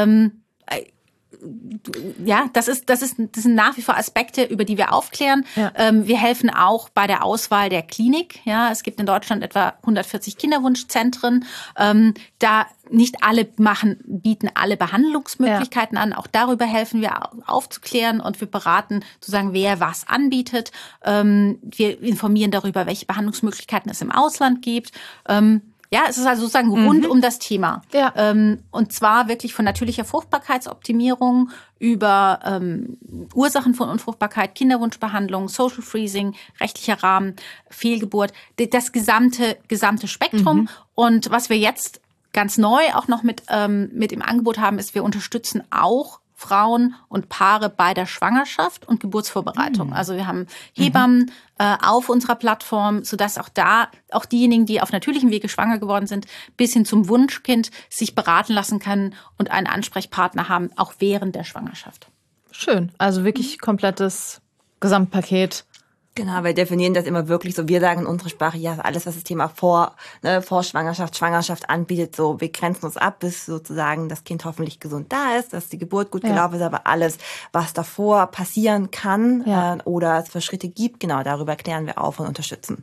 das sind nach wie vor Aspekte, über die wir aufklären. Ja. Wir helfen auch bei der Auswahl der Klinik. Ja, es gibt in Deutschland etwa 140 Kinderwunschzentren. Da nicht alle bieten alle Behandlungsmöglichkeiten an. Auch darüber helfen wir aufzuklären und wir beraten, zu sagen, wer was anbietet. Wir informieren darüber, welche Behandlungsmöglichkeiten es im Ausland gibt. Ja, es ist also sozusagen rund um das Thema. Ja. Und zwar wirklich von natürlicher Fruchtbarkeitsoptimierung über Ursachen von Unfruchtbarkeit, Kinderwunschbehandlung, Social Freezing, rechtlicher Rahmen, Fehlgeburt, das gesamte Spektrum. Und was wir jetzt ganz neu auch noch mit im Angebot haben, ist, wir unterstützen auch Frauen und Paare bei der Schwangerschaft und Geburtsvorbereitung. Also wir haben Hebammen auf unserer Plattform, sodass auch diejenigen, die auf natürlichem Wege schwanger geworden sind, bis hin zum Wunschkind sich beraten lassen können und einen Ansprechpartner haben, auch während der Schwangerschaft. Schön, also wirklich komplettes Gesamtpaket. Genau, wir definieren das immer wirklich so. Wir sagen in unserer Sprache, ja, alles, was das Thema Schwangerschaft anbietet, so, wir grenzen uns ab, bis sozusagen das Kind hoffentlich gesund da ist, dass die Geburt gut gelaufen ist, aber alles, was davor passieren kann oder es für Schritte gibt, genau, darüber klären wir auf und unterstützen.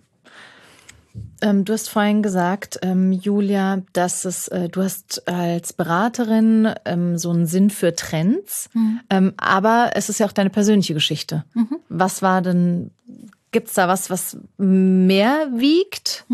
Du hast vorhin gesagt, Julia, dass du hast als Beraterin so einen Sinn für Trends, aber es ist ja auch deine persönliche Geschichte. Was war denn, gibt's da was mehr wiegt?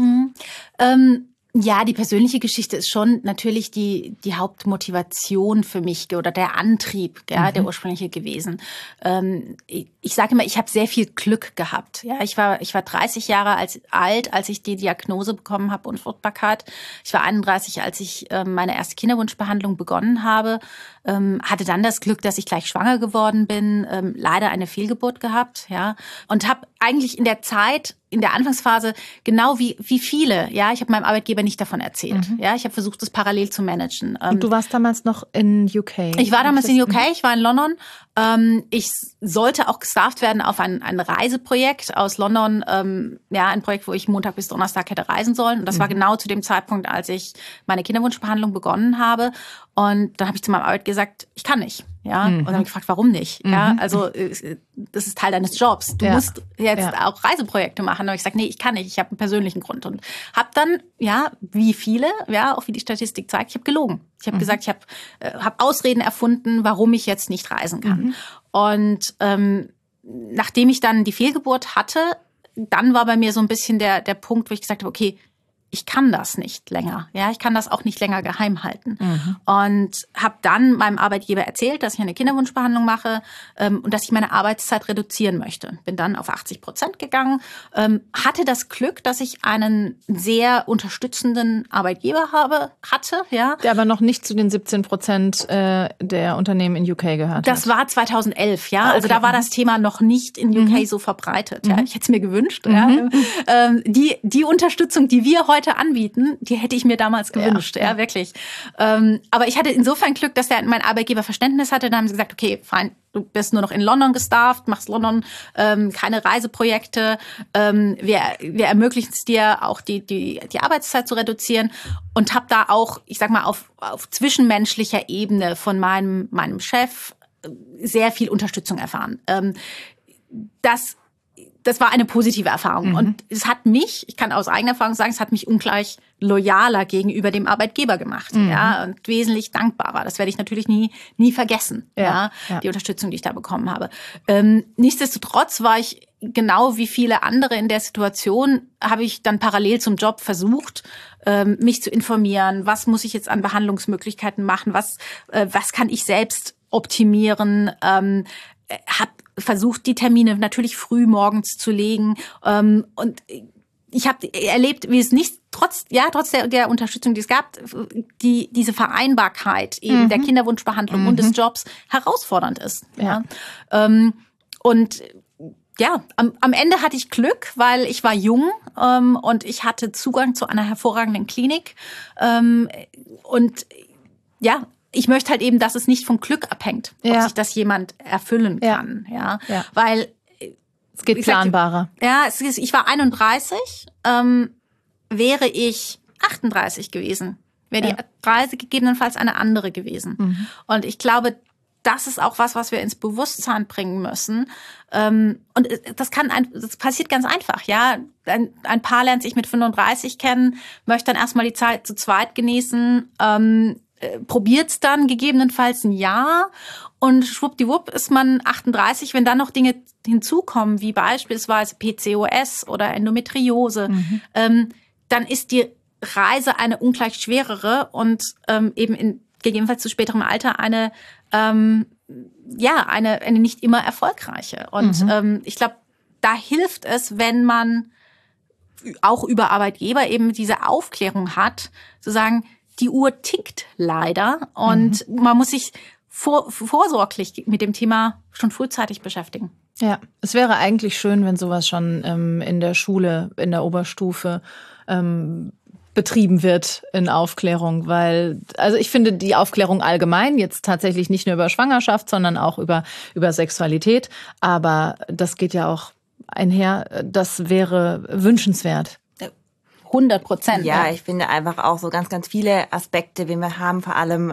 Ja, die persönliche Geschichte ist schon natürlich die Hauptmotivation für mich oder der Antrieb, der ursprüngliche gewesen. Ich sage immer, ich habe sehr viel Glück gehabt. Ja, ich war 30 Jahre alt, als ich die Diagnose bekommen habe, Unfruchtbarkeit. Ich war 31, als ich meine erste Kinderwunschbehandlung begonnen habe. Hatte dann das Glück, dass ich gleich schwanger geworden bin, leider eine Fehlgeburt gehabt, ja, und habe eigentlich in der Zeit, in der Anfangsphase, genau wie viele, ja, ich habe meinem Arbeitgeber nicht davon erzählt, ja, ich habe versucht, das parallel zu managen. Und du warst damals noch in UK? Ich war damals in UK, ich war in London. Ich sollte auch gestafft werden auf ein Reiseprojekt aus London, ein Projekt, wo ich Montag bis Donnerstag hätte reisen sollen. Und das war genau zu dem Zeitpunkt, als ich meine Kinderwunschbehandlung begonnen habe. Und dann habe ich zu meinem Arbeitgeber gesagt, ich kann nicht. Ja, und dann habe ich gefragt, warum nicht? Ja, also das ist Teil deines Jobs. Du musst jetzt auch Reiseprojekte machen. Und ich gesagt, nee, ich kann nicht. Ich habe einen persönlichen Grund und habe dann, wie viele, auch wie die Statistik zeigt, ich habe gelogen. Ich habe gesagt, ich habe Ausreden erfunden, warum ich jetzt nicht reisen kann. Und nachdem ich dann die Fehlgeburt hatte, dann war bei mir so ein bisschen der Punkt, wo ich gesagt habe, okay, ich kann das nicht länger. Ja, ich kann das auch nicht länger geheim halten. Und habe dann meinem Arbeitgeber erzählt, dass ich eine Kinderwunschbehandlung mache und dass ich meine Arbeitszeit reduzieren möchte. Bin dann auf 80% gegangen. Hatte das Glück, dass ich einen sehr unterstützenden Arbeitgeber hatte. Ja. Der aber noch nicht zu den 17% der Unternehmen in UK gehört. Das war 2011, ja. Okay. Also da war das Thema noch nicht in UK so verbreitet. Ja. Ich hätte es mir gewünscht. Ja. Die Unterstützung, die wir heute heute anbieten, die hätte ich mir damals gewünscht, ja wirklich. Aber ich hatte insofern Glück, dass mein Arbeitgeber Verständnis hatte. Dann haben sie gesagt, okay, fein, du bist nur noch in London gestafft, machst London, keine Reiseprojekte. Wir ermöglichen es dir auch, die Arbeitszeit zu reduzieren. Und habe da auch, ich sag mal, auf zwischenmenschlicher Ebene von meinem Chef sehr viel Unterstützung erfahren. Das war eine positive Erfahrung. Und es hat mich, ich kann aus eigener Erfahrung sagen, es hat mich ungleich loyaler gegenüber dem Arbeitgeber gemacht, ja, und wesentlich dankbarer. Das werde ich natürlich nie vergessen, ja, die Unterstützung, die ich da bekommen habe. Nichtsdestotrotz war ich genau wie viele andere in der Situation, habe ich dann parallel zum Job versucht, mich zu informieren. Was muss ich jetzt an Behandlungsmöglichkeiten machen? Was kann ich selbst optimieren? Habe versucht, die Termine natürlich früh morgens zu legen. Und ich habe erlebt, wie es nicht, trotz der Unterstützung, die es gab, diese Vereinbarkeit eben der Kinderwunschbehandlung und des Jobs herausfordernd ist. Ja. Und ja, am Ende hatte ich Glück, weil ich war jung und ich hatte Zugang zu einer hervorragenden Klinik. Und ja, ich möchte halt eben, dass es nicht vom Glück abhängt, ob sich das jemand erfüllen kann. Ja. Weil es geht planbarer. Ich war 31, wäre ich 38 gewesen, wäre die Reise gegebenenfalls eine andere gewesen. Und ich glaube, das ist auch was wir ins Bewusstsein bringen müssen. Und das passiert ganz einfach, ja. Ein Paar lernt sich mit 35 kennen, möchte dann erstmal die Zeit zu zweit genießen, probiert's dann gegebenenfalls ein Jahr und schwuppdiwupp ist man 38, wenn dann noch Dinge hinzukommen, wie beispielsweise PCOS oder Endometriose, dann ist die Reise eine ungleich schwerere und eben gegebenenfalls zu späterem Alter eine nicht immer erfolgreiche. Und ich glaube, da hilft es, wenn man auch über Arbeitgeber eben diese Aufklärung hat, zu sagen, die Uhr tickt leider und man muss sich vorsorglich mit dem Thema schon frühzeitig beschäftigen. Ja, es wäre eigentlich schön, wenn sowas schon in der Schule, in der Oberstufe betrieben wird in Aufklärung, weil, also ich finde die Aufklärung allgemein, jetzt tatsächlich nicht nur über Schwangerschaft, sondern auch über Sexualität, aber das geht ja auch einher, das wäre wünschenswert. 100%. Ja, ich finde einfach auch so ganz, ganz viele Aspekte, wie wir haben, vor allem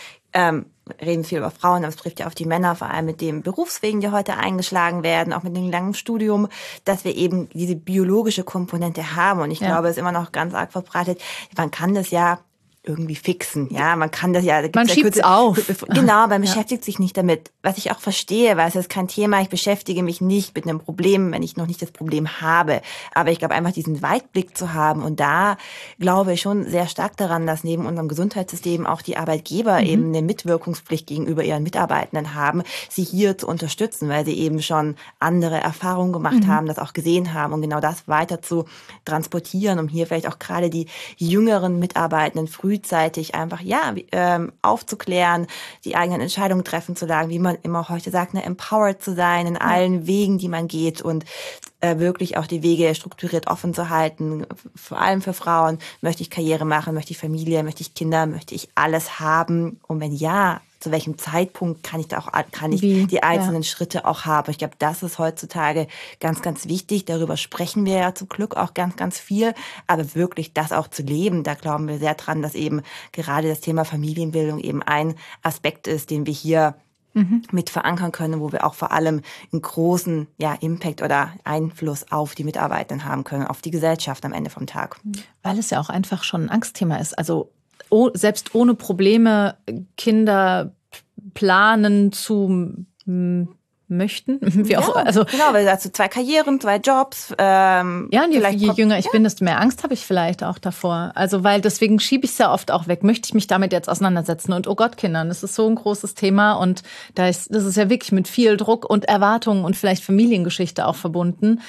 reden viel über Frauen, aber es trifft ja auf die Männer, vor allem mit den Berufswegen, die heute eingeschlagen werden, auch mit dem langen Studium, dass wir eben diese biologische Komponente haben. Und ich glaube, es ist immer noch ganz arg verbreitet. Man kann das ja irgendwie fixen, ja, man kann das ja... Man schiebt es auf. Genau, man beschäftigt sich nicht damit, was ich auch verstehe, weil es ist kein Thema, ich beschäftige mich nicht mit einem Problem, wenn ich noch nicht das Problem habe, aber ich glaube einfach diesen Weitblick zu haben und da glaube ich schon sehr stark daran, dass neben unserem Gesundheitssystem auch die Arbeitgeber eben eine Mitwirkungspflicht gegenüber ihren Mitarbeitenden haben, sie hier zu unterstützen, weil sie eben schon andere Erfahrungen gemacht haben, das auch gesehen haben und genau das weiter zu transportieren, um hier vielleicht auch gerade die jüngeren Mitarbeitenden frühzeitig einfach aufzuklären, die eigenen Entscheidungen treffen zu sagen, wie man immer heute sagt, empowered zu sein in allen Wegen, die man geht und wirklich auch die Wege strukturiert offen zu halten, vor allem für Frauen. Möchte ich Karriere machen, möchte ich Familie, möchte ich Kinder, möchte ich alles haben und wenn ja, zu welchem Zeitpunkt kann ich die einzelnen Schritte auch haben. Ich glaube, das ist heutzutage ganz, ganz wichtig. Darüber sprechen wir ja zum Glück auch ganz, ganz viel. Aber wirklich das auch zu leben, da glauben wir sehr dran, dass eben gerade das Thema Familienbildung eben ein Aspekt ist, den wir hier mit verankern können, wo wir auch vor allem einen großen Impact oder Einfluss auf die Mitarbeitenden haben können, auf die Gesellschaft am Ende vom Tag. Weil es ja auch einfach schon ein Angstthema ist. Also selbst ohne Probleme Kinder planen zu möchten. Wie auch, also, genau, weil dazu 2 Karrieren, 2 Jobs. Und je jünger ich bin, desto mehr Angst habe ich vielleicht auch davor. Also weil deswegen schiebe ich es ja oft auch weg. Möchte ich mich damit jetzt auseinandersetzen? Und oh Gott, Kindern, das ist so ein großes Thema und das ist ja wirklich mit viel Druck und Erwartungen und vielleicht Familiengeschichte auch verbunden.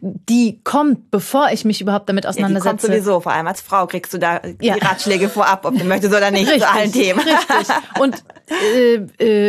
Die kommt, bevor ich mich überhaupt damit auseinandersetze. Die kommt sowieso, vor allem als Frau kriegst du da die Ratschläge vorab, ob du möchtest oder nicht, richtig, zu allen Themen. Richtig. Und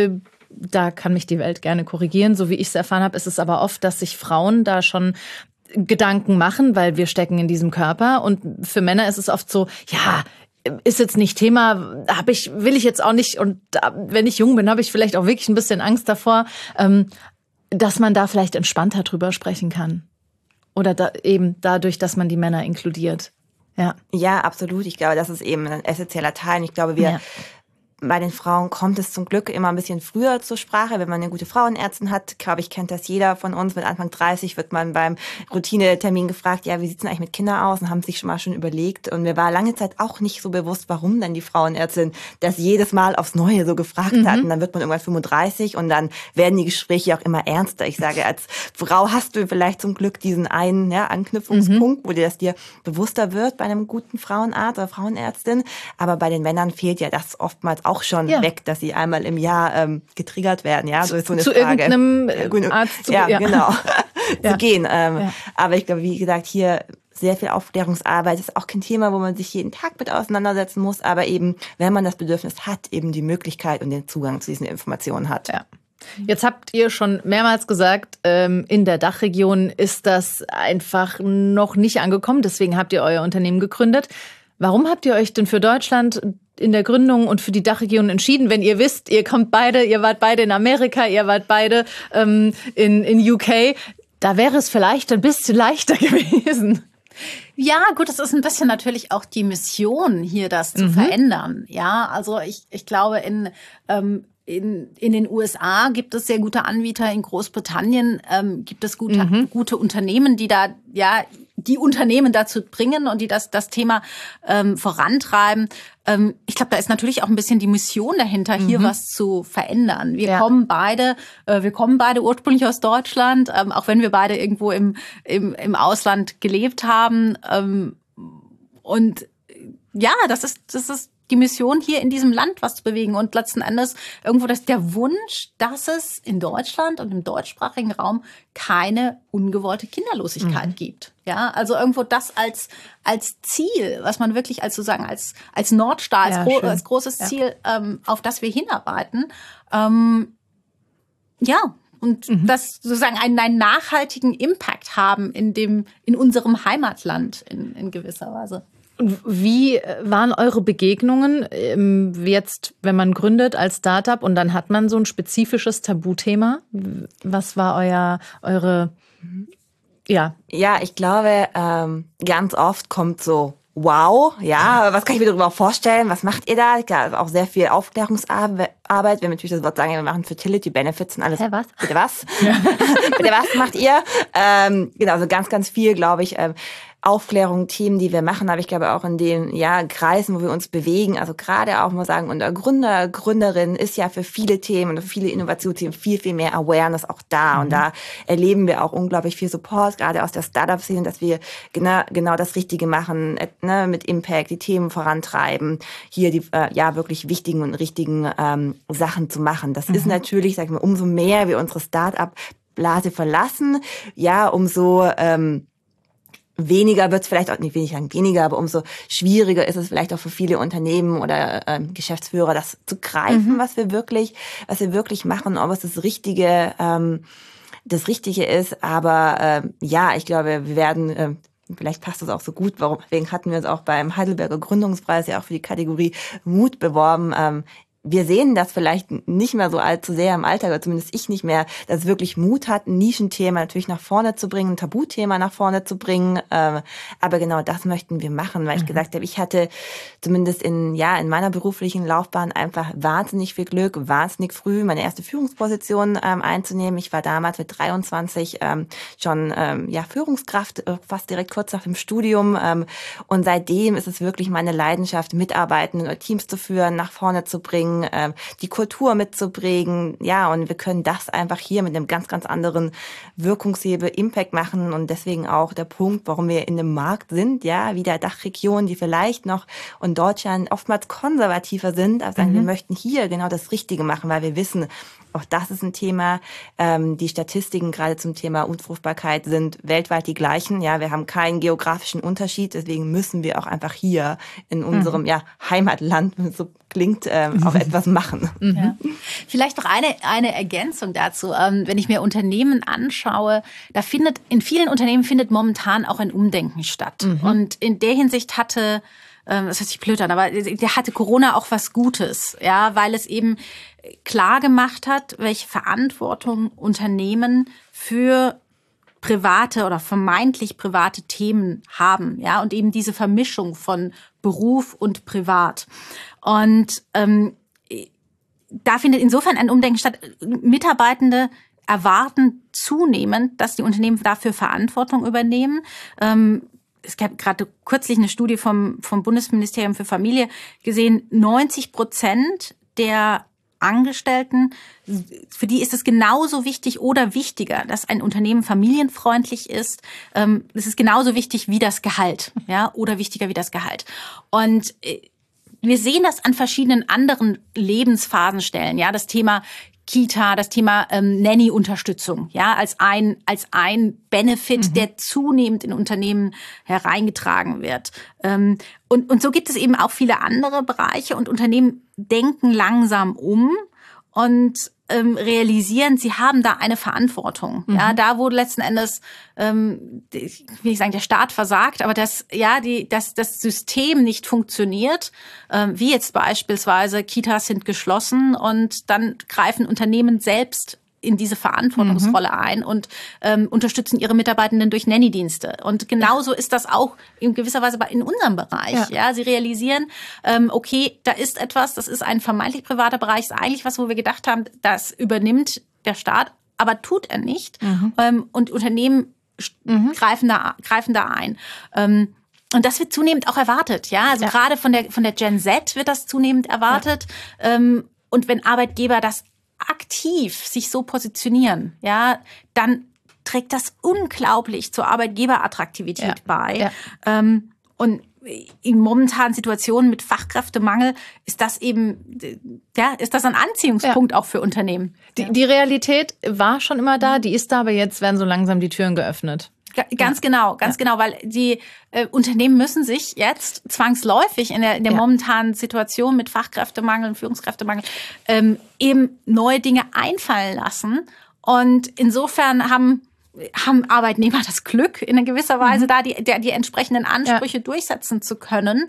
da kann mich die Welt gerne korrigieren. So wie ich es erfahren habe, ist es aber oft, dass sich Frauen da schon Gedanken machen, weil wir stecken in diesem Körper. Und für Männer ist es oft so, ja, ist jetzt nicht Thema, will ich jetzt auch nicht. Und wenn ich jung bin, habe ich vielleicht auch wirklich ein bisschen Angst davor, dass man da vielleicht entspannter drüber sprechen kann. Oder eben dadurch, dass man die Männer inkludiert. Ja, absolut. Ich glaube, das ist eben ein essentieller Teil. Und ich glaube, bei den Frauen kommt es zum Glück immer ein bisschen früher zur Sprache. Wenn man eine gute Frauenärztin hat, glaube ich, kennt das jeder von uns. Mit Anfang 30 wird man beim Routinetermin gefragt, ja, wie sieht's denn eigentlich mit Kindern aus? Und haben sich schon mal überlegt. Und mir war lange Zeit auch nicht so bewusst, warum denn die Frauenärztin das jedes Mal aufs Neue so gefragt hat. Und dann wird man irgendwann 35 und dann werden die Gespräche auch immer ernster. Ich sage, als Frau hast du vielleicht zum Glück diesen einen Anknüpfungspunkt, wo dir das dir bewusster wird bei einem guten Frauenarzt oder Frauenärztin. Aber bei den Männern fehlt ja das oftmals auch schon weg, dass sie einmal im Jahr getriggert werden, ja, so ist so eine Frage. Irgendeinem Arzt genau, zu gehen. Aber ich glaube, wie gesagt, hier sehr viel Aufklärungsarbeit ist auch kein Thema, wo man sich jeden Tag mit auseinandersetzen muss, aber eben, wenn man das Bedürfnis hat, eben die Möglichkeit und den Zugang zu diesen Informationen hat. Ja. Jetzt habt ihr schon mehrmals gesagt, in der Dachregion ist das einfach noch nicht angekommen, deswegen habt ihr euer Unternehmen gegründet. Warum habt ihr euch denn für Deutschland in der Gründung und für die Dachregion entschieden, wenn ihr wisst, ihr wart beide in Amerika, ihr wart beide in UK, da wäre es vielleicht ein bisschen leichter gewesen. Ja, gut, es ist ein bisschen natürlich auch die Mission, hier das zu verändern. Ja, also ich glaube, in den USA gibt es sehr gute Anbieter, in Großbritannien gibt es gute Unternehmen, die da die Unternehmen dazu bringen und die das Thema vorantreiben. Ich glaube, da ist natürlich auch ein bisschen die Mission dahinter, hier was zu verändern. Wir kommen beide ursprünglich aus Deutschland, auch wenn wir beide irgendwo im Ausland gelebt haben. Und ja, das ist die Mission, hier in diesem Land was zu bewegen. Und letzten Endes irgendwo der Wunsch, dass es in Deutschland und im deutschsprachigen Raum keine ungewollte Kinderlosigkeit gibt. Ja, also irgendwo das als Ziel, was man wirklich als Nordstar, als großes Ziel, auf das wir hinarbeiten. Und das sozusagen einen nachhaltigen Impact haben in unserem Heimatland in gewisser Weise. Wie waren eure Begegnungen jetzt, wenn man gründet als Startup und dann hat man so ein spezifisches Tabuthema? Was war eure Ja, ich glaube, ganz oft kommt so, wow, was kann ich mir darüber vorstellen? Was macht ihr da? Ja, auch sehr viel Aufklärungsarbeit. Wenn wir natürlich das Wort sagen, wir machen Fertility Benefits und alles. Was? Bitte was? Bitte was macht ihr? Genau, also ganz, ganz viel, glaube ich, Aufklärung, Themen, die wir machen, aber ich glaube auch in den Kreisen, wo wir uns bewegen, also gerade auch mal sagen, unter Gründer, Gründerin ist ja für viele Themen und für viele Innovationsthemen viel, viel mehr Awareness auch da. Und da erleben wir auch unglaublich viel Support, gerade aus der Startup-Szene, dass wir genau das Richtige machen, mit Impact, die Themen vorantreiben, hier die wirklich wichtigen und richtigen Sachen zu machen. Das ist natürlich, sag ich mal, umso mehr wir unsere Startup-Blase verlassen, umso weniger wird es vielleicht auch nicht weniger, aber umso schwieriger ist es vielleicht auch für viele Unternehmen oder Geschäftsführer, das zu greifen, was wir wirklich machen, ob es das Richtige ist. Aber ich glaube, wir werden vielleicht passt das auch so gut. Deswegen hatten wir uns auch beim Heidelberger Gründungspreis ja auch für die Kategorie Mut beworben. Wir sehen das vielleicht nicht mehr so allzu sehr im Alltag, oder zumindest ich nicht mehr, dass es wirklich Mut hat, ein Nischenthema natürlich nach vorne zu bringen, ein Tabuthema nach vorne zu bringen. Aber genau das möchten wir machen, weil ich gesagt habe, ich hatte zumindest in meiner beruflichen Laufbahn einfach wahnsinnig viel Glück, wahnsinnig früh meine erste Führungsposition einzunehmen. Ich war damals mit 23 schon Führungskraft, fast direkt kurz nach dem Studium. Und seitdem ist es wirklich meine Leidenschaft, Mitarbeitende oder Teams zu führen, nach vorne zu bringen, die Kultur mitzubringen, und wir können das einfach hier mit einem ganz, ganz anderen Wirkungshebel, Impact machen und deswegen auch der Punkt, warum wir in einem Markt sind, wie der Dachregion, die vielleicht noch in Deutschland oftmals konservativer sind, aber sagen, wir möchten hier genau das Richtige machen, weil wir wissen, Auch das ist ein Thema. Die Statistiken gerade zum Thema Unfruchtbarkeit sind weltweit die gleichen. Ja, wir haben keinen geografischen Unterschied. Deswegen müssen wir auch einfach hier in unserem Heimatland, wenn es so klingt, auch etwas machen. Ja. Vielleicht noch eine Ergänzung dazu. Wenn ich mir Unternehmen anschaue, in vielen Unternehmen findet momentan auch ein Umdenken statt. Und in der Hinsicht das hört sich blöd an, aber der hatte Corona auch was Gutes, ja, weil es eben klar gemacht hat, welche Verantwortung Unternehmen für private oder vermeintlich private Themen haben, ja, und eben diese Vermischung von Beruf und Privat. Und da findet insofern ein Umdenken statt. Mitarbeitende erwarten zunehmend, dass die Unternehmen dafür Verantwortung übernehmen. Es gab gerade kürzlich eine Studie vom Bundesministerium für Familie gesehen, 90% der Angestellten, für die ist es genauso wichtig oder wichtiger, dass ein Unternehmen familienfreundlich ist. Es ist genauso wichtig wie das Gehalt, ja, oder wichtiger wie das Gehalt. Und wir sehen das an verschiedenen anderen Lebensphasenstellen, ja, das Thema Kita, das Thema Nanny-Unterstützung, ja, als ein Benefit, der zunehmend in Unternehmen hereingetragen wird. Und so gibt es eben auch viele andere Bereiche und Unternehmen denken langsam um und realisieren, sie haben da eine Verantwortung. Ja, da wo letzten Endes, ich will nicht sagen, der Staat versagt, aber das System nicht funktioniert, wie jetzt beispielsweise Kitas sind geschlossen und dann greifen Unternehmen selbst in diese Verantwortungsrolle ein und unterstützen ihre Mitarbeitenden durch Nanny-Dienste. Und genauso ist das auch in gewisser Weise in unserem Bereich. Ja, sie realisieren, okay, da ist etwas, das ist ein vermeintlich privater Bereich, ist eigentlich was, wo wir gedacht haben, das übernimmt der Staat, aber tut er nicht. Und Unternehmen greifen da ein. Und das wird zunehmend auch erwartet. Ja, also gerade von der Gen Z wird das zunehmend erwartet. Und wenn Arbeitgeber das aktiv sich so positionieren, ja, dann trägt das unglaublich zur Arbeitgeberattraktivität bei. Und in momentanen Situationen mit Fachkräftemangel ist das eben, ist das ein Anziehungspunkt auch für Unternehmen. Die Realität war schon immer da, die ist da, aber jetzt werden so langsam die Türen geöffnet. Ganz genau, weil die Unternehmen müssen sich jetzt zwangsläufig in der momentanen Situation mit Fachkräftemangel und Führungskräftemangel eben neue Dinge einfallen lassen. Und insofern haben Arbeitnehmer das Glück, in einer gewisser Weise da die entsprechenden Ansprüche durchsetzen zu können.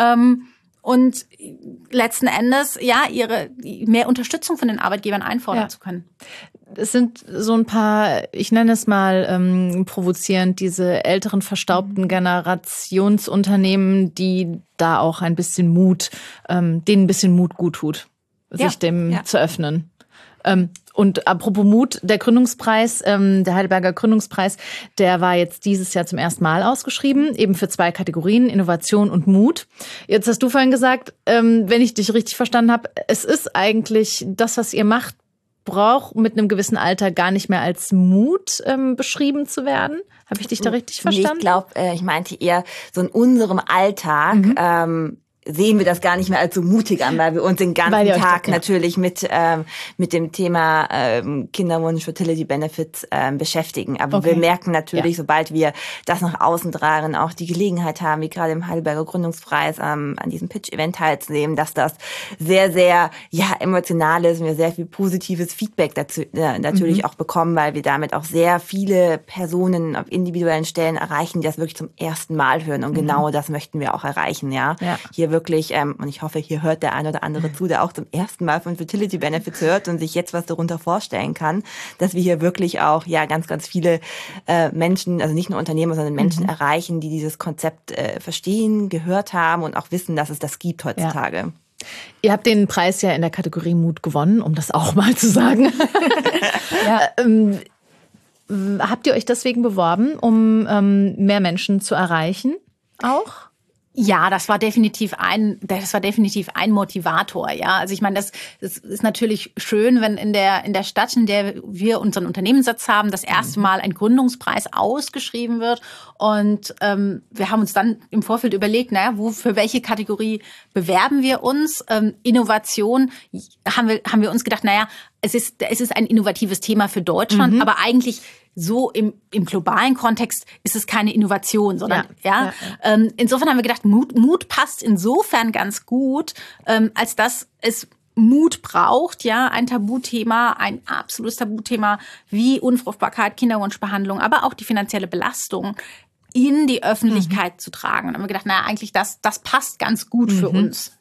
Und letzten Endes mehr Unterstützung von den Arbeitgebern einfordern zu können. Es sind so ein paar, ich nenne es mal provozierend, diese älteren verstaubten Generationsunternehmen, die da auch ein bisschen denen ein bisschen Mut gut tut, sich dem zu öffnen. Und apropos Mut, der Gründungspreis, der Heidelberger Gründungspreis, der war jetzt dieses Jahr zum ersten Mal ausgeschrieben, eben für 2 Kategorien, Innovation und Mut. Jetzt hast du vorhin gesagt, wenn ich dich richtig verstanden habe, es ist eigentlich das, was ihr macht, braucht mit einem gewissen Alter gar nicht mehr als Mut beschrieben zu werden. Habe ich dich da richtig verstanden? Ich glaube, ich meinte eher so in unserem Alltag sehen wir das gar nicht mehr als so mutig an, weil wir uns den ganzen Tag natürlich mit dem Thema Kinderwunsch, Fertility Benefits beschäftigen. Aber wir merken natürlich, sobald wir das nach außen tragen, auch die Gelegenheit haben, wie gerade im Heidelberger Gründungspreis an diesem Pitch-Event teilzunehmen, dass das sehr, sehr emotional ist und wir sehr viel positives Feedback dazu natürlich auch bekommen, weil wir damit auch sehr viele Personen auf individuellen Stellen erreichen, die das wirklich zum ersten Mal hören. Und genau das möchten wir auch erreichen. Hier wirklich, und ich hoffe, hier hört der eine oder andere zu, der auch zum ersten Mal von Fertility Benefits hört und sich jetzt was darunter vorstellen kann, dass wir hier wirklich auch ganz, ganz viele Menschen, also nicht nur Unternehmer, sondern Menschen erreichen, die dieses Konzept verstehen, gehört haben und auch wissen, dass es das gibt heutzutage. Ja. Ihr habt den Preis ja in der Kategorie Mut gewonnen, um das auch mal zu sagen. Ja. Habt ihr euch deswegen beworben, um mehr Menschen zu erreichen auch? Ja, das war definitiv ein Motivator, ja. Also ich meine, das ist natürlich schön, wenn in der Stadt, in der wir unseren Unternehmenssitz haben, das erste Mal ein Gründungspreis ausgeschrieben wird. Und wir haben uns dann im Vorfeld überlegt, für welche Kategorie bewerben wir uns? Innovation haben wir uns gedacht, es ist ein innovatives Thema für Deutschland, aber eigentlich so im globalen Kontext ist es keine Innovation, sondern insofern haben wir gedacht, Mut passt insofern ganz gut, als dass es Mut braucht, ein Tabuthema, ein absolutes Tabuthema wie Unfruchtbarkeit, Kinderwunschbehandlung, aber auch die finanzielle Belastung in die Öffentlichkeit zu tragen. Und dann haben wir gedacht, eigentlich das passt ganz gut für uns,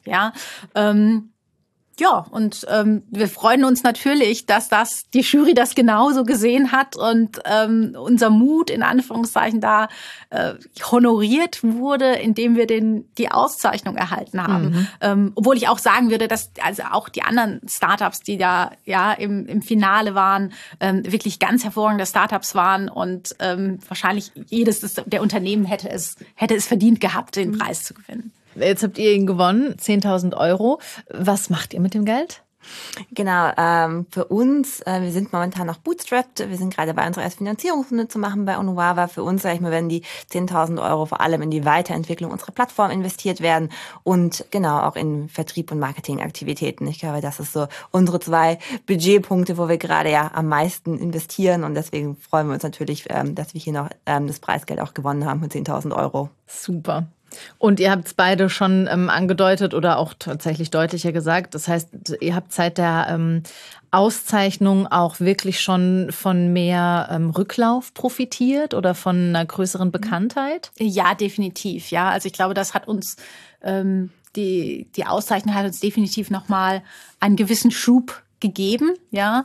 und wir freuen uns natürlich, dass die Jury das genauso gesehen hat und unser Mut in Anführungszeichen da honoriert wurde, indem wir die Auszeichnung erhalten haben. Obwohl ich auch sagen würde, dass also auch die anderen Startups, die da im Finale waren, wirklich ganz hervorragende Startups waren und wahrscheinlich jedes der Unternehmen hätte es verdient gehabt, den Preis zu gewinnen. Jetzt habt ihr ihn gewonnen, 10.000 €. Was macht ihr mit dem Geld? Genau, für uns, wir sind momentan noch bootstrapped. Wir sind gerade bei unserer ersten Finanzierungsrunde zu machen bei Onuvava. Für uns, werden die 10.000 € vor allem in die Weiterentwicklung unserer Plattform investiert werden und genau auch in Vertrieb und Marketingaktivitäten. Ich glaube, das ist so unsere 2 Budgetpunkte, wo wir gerade am meisten investieren und deswegen freuen wir uns natürlich, dass wir hier noch das Preisgeld auch gewonnen haben mit 10.000 €. Super. Und ihr habt es beide schon angedeutet oder auch tatsächlich deutlicher gesagt. Das heißt, ihr habt seit der Auszeichnung auch wirklich schon von mehr Rücklauf profitiert oder von einer größeren Bekanntheit? Ja, definitiv. Ja, also ich glaube, das hat uns die Auszeichnung hat uns definitiv nochmal einen gewissen Schub gegeben. Ja,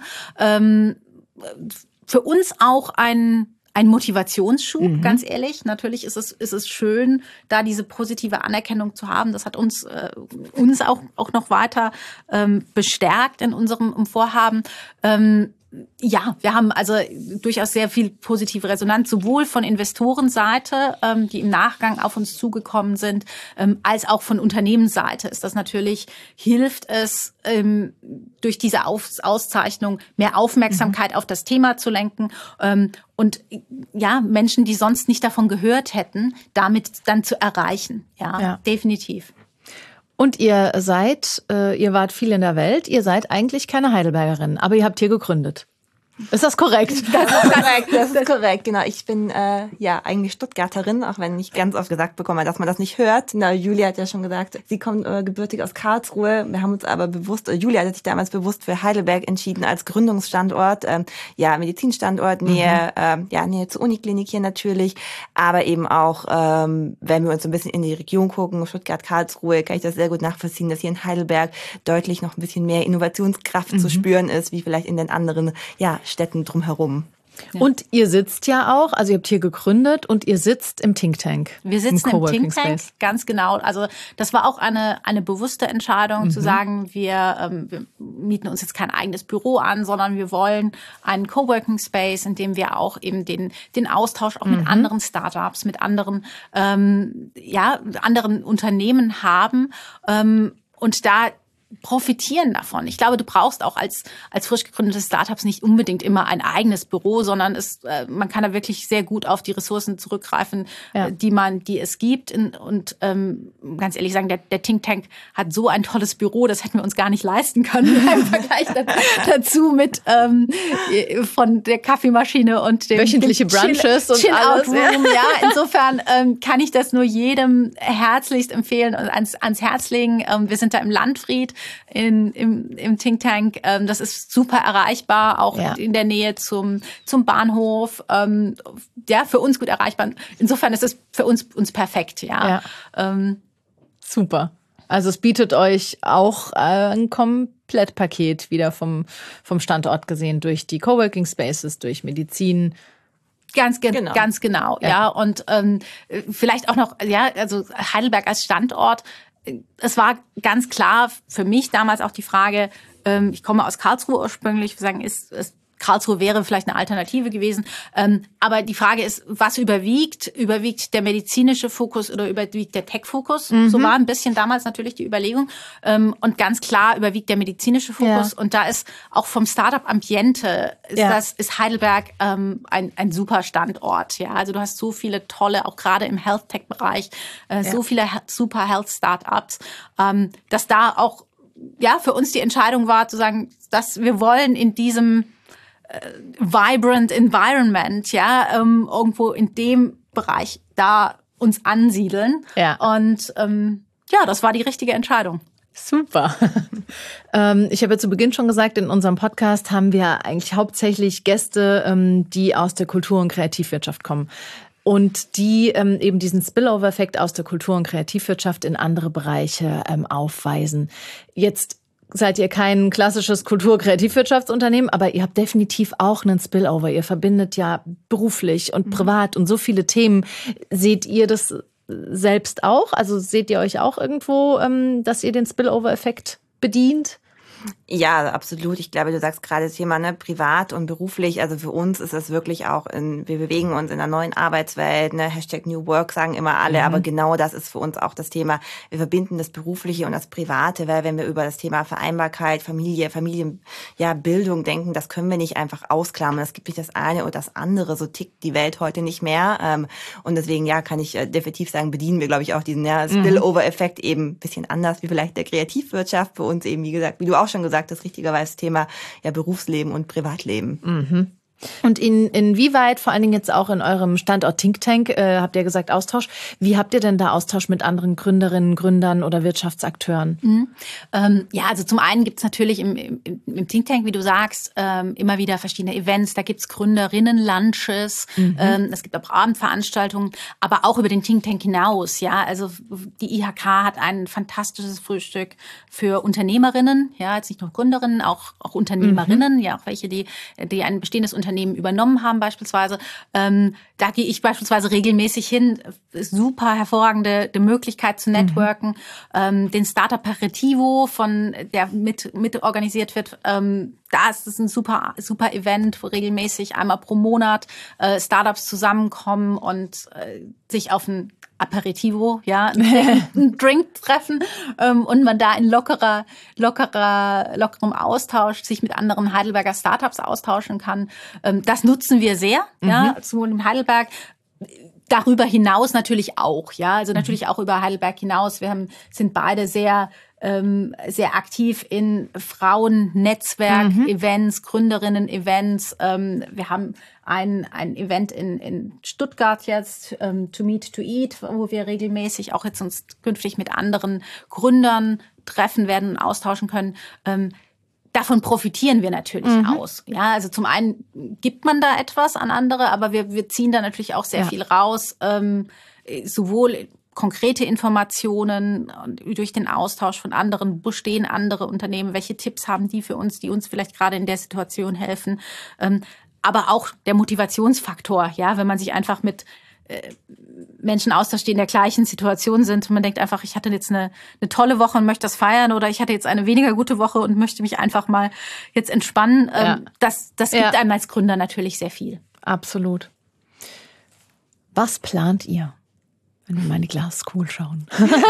für uns auch ein Motivationsschub, ganz ehrlich. Natürlich ist es schön, da diese positive Anerkennung zu haben. Das hat uns auch noch weiter bestärkt in unserem Vorhaben. Wir haben also durchaus sehr viel positive Resonanz, sowohl von Investorenseite, die im Nachgang auf uns zugekommen sind, als auch von Unternehmensseite. Hilft es, durch diese Auszeichnung mehr Aufmerksamkeit auf das Thema zu lenken und Menschen, die sonst nicht davon gehört hätten, damit dann zu erreichen. Ja. Definitiv. Und ihr wart viel in der Welt, ihr seid eigentlich keine Heidelbergerin, aber ihr habt hier gegründet. Ist das korrekt? Das ist korrekt, genau. Ich bin eigentlich Stuttgarterin, auch wenn ich ganz oft gesagt bekomme, dass man das nicht hört. Na, Julia hat ja schon gesagt, sie kommt gebürtig aus Karlsruhe. Wir haben uns aber Julia hat sich damals bewusst für Heidelberg entschieden als Gründungsstandort. Medizinstandort, Nähe zur Uniklinik hier natürlich. Aber eben auch, wenn wir uns so ein bisschen in die Region gucken, Stuttgart, Karlsruhe, kann ich das sehr gut nachvollziehen, dass hier in Heidelberg deutlich noch ein bisschen mehr Innovationskraft zu spüren ist, wie vielleicht in den anderen, Städten drumherum. Ja. Und ihr sitzt ja auch, also ihr habt hier gegründet und ihr sitzt im Think Tank. Wir sitzen im Think Tank, ganz genau. Also das war auch eine bewusste Entscheidung, zu sagen, wir mieten uns jetzt kein eigenes Büro an, sondern wir wollen einen Coworking Space, in dem wir auch eben den Austausch auch mit anderen Startups, mit anderen Unternehmen haben und da profitieren davon. Ich glaube, du brauchst auch als frisch gegründete Startups nicht unbedingt immer ein eigenes Büro, sondern man kann da wirklich sehr gut auf die Ressourcen zurückgreifen, die es gibt. Und ganz ehrlich sagen, der Think Tank hat so ein tolles Büro, das hätten wir uns gar nicht leisten können im Vergleich dazu mit von der Kaffeemaschine und dem wöchentliche Brunches und alles. Room. Ja, insofern kann ich das nur jedem herzlichst empfehlen und ans Herz legen. Wir sind da im Landfried im Think Tank. Das ist super erreichbar, auch in der Nähe zum Bahnhof. Für uns gut erreichbar. Insofern ist es für uns perfekt. Super. Also es bietet euch auch ein Komplettpaket wieder vom Standort gesehen, durch die Coworking Spaces, durch Medizin. Ganz genau. Ja. Und vielleicht auch noch, also Heidelberg als Standort. Es war ganz klar für mich damals auch die Frage, ich komme aus Karlsruhe ursprünglich, wir sagen, Karlsruhe wäre vielleicht eine Alternative gewesen. Aber die Frage ist, was überwiegt? Überwiegt der medizinische Fokus oder überwiegt der Tech-Fokus? So war ein bisschen damals natürlich die Überlegung. Und ganz klar überwiegt der medizinische Fokus. Und da ist auch vom Startup-Ambiente ist Heidelberg ein super Standort. Ja, also du hast so viele tolle, auch gerade im Health-Tech-Bereich, so viele super Health-Startups, dass da auch für uns die Entscheidung war, zu sagen, dass wir wollen in diesem vibrant environment, irgendwo in dem Bereich da uns ansiedeln. Ja. Und das war die richtige Entscheidung. Super. Ich habe ja zu Beginn schon gesagt, in unserem Podcast haben wir eigentlich hauptsächlich Gäste, die aus der Kultur- und Kreativwirtschaft kommen. Und die eben diesen Spillover-Effekt aus der Kultur- und Kreativwirtschaft in andere Bereiche aufweisen. Jetzt seid ihr kein klassisches Kultur-Kreativwirtschaftsunternehmen, aber ihr habt definitiv auch einen Spillover. Ihr verbindet ja beruflich und privat und so viele Themen. Seht ihr das selbst auch? Also seht ihr euch auch irgendwo, dass ihr den Spillover-Effekt bedient? Ja, absolut. Ich glaube, du sagst gerade das Thema, privat und beruflich. Also für uns ist das wirklich auch wir bewegen uns in einer neuen Arbeitswelt, Hashtag New Work sagen immer alle. Aber genau das ist für uns auch das Thema. Wir verbinden das Berufliche und das Private, weil wenn wir über das Thema Vereinbarkeit, Bildung denken, das können wir nicht einfach ausklammern. Es gibt nicht das eine oder das andere. So tickt die Welt heute nicht mehr. Und deswegen, kann ich definitiv sagen, bedienen wir, glaube ich, auch diesen Spillover-Effekt eben ein bisschen anders wie vielleicht der Kreativwirtschaft. Für uns eben, wie gesagt, wie du auch schon gesagt hast, richtigerweise Thema Berufsleben und Privatleben. Mhm. Und inwieweit, vor allen Dingen jetzt auch in eurem Standort Think Tank, habt ihr gesagt Austausch. Wie habt ihr denn da Austausch mit anderen Gründerinnen, Gründern oder Wirtschaftsakteuren? Also zum einen gibt's natürlich im Think Tank, wie du sagst, immer wieder verschiedene Events. Da gibt's Gründerinnen-Lunches, es gibt auch Abendveranstaltungen, aber auch über den Think Tank hinaus. Ja, also die IHK hat ein fantastisches Frühstück für Unternehmerinnen, jetzt nicht nur Gründerinnen, auch Unternehmerinnen, auch welche, die ein bestehendes Unternehmen übernommen haben beispielsweise. Da gehe ich beispielsweise regelmäßig hin. Super hervorragende Möglichkeit zu networken. Den Startup Aperitivo, der mit organisiert wird, da ist es ein super Event, wo regelmäßig einmal pro Monat Startups zusammenkommen und sich auf ein Aperitivo, einen Drink treffen und man da in lockerem Austausch sich mit anderen Heidelberger Startups austauschen kann. Das nutzen wir sehr, sowohl in Heidelberg. Darüber hinaus natürlich auch, also natürlich auch über Heidelberg hinaus. Wir sind beide sehr aktiv in Frauen-Netzwerk-Events, Gründerinnen-Events. Wir haben ein Event in Stuttgart jetzt, To Meet to Eat, wo wir regelmäßig auch jetzt uns künftig mit anderen Gründern treffen werden und austauschen können. Davon profitieren wir natürlich aus. Also zum einen gibt man da etwas an andere, aber wir ziehen da natürlich auch sehr viel raus, sowohl konkrete Informationen durch den Austausch von anderen, wo stehen andere Unternehmen, welche Tipps haben die für uns, die uns vielleicht gerade in der Situation helfen, aber auch der Motivationsfaktor, wenn man sich einfach mit Menschen austauscht, die in der gleichen Situation sind. Man denkt einfach, ich hatte jetzt eine tolle Woche und möchte das feiern, oder ich hatte jetzt eine weniger gute Woche und möchte mich einfach mal jetzt entspannen. Das gibt einem als Gründer natürlich sehr viel. Absolut. Was plant ihr, wenn wir mal in die Glaskugel schauen?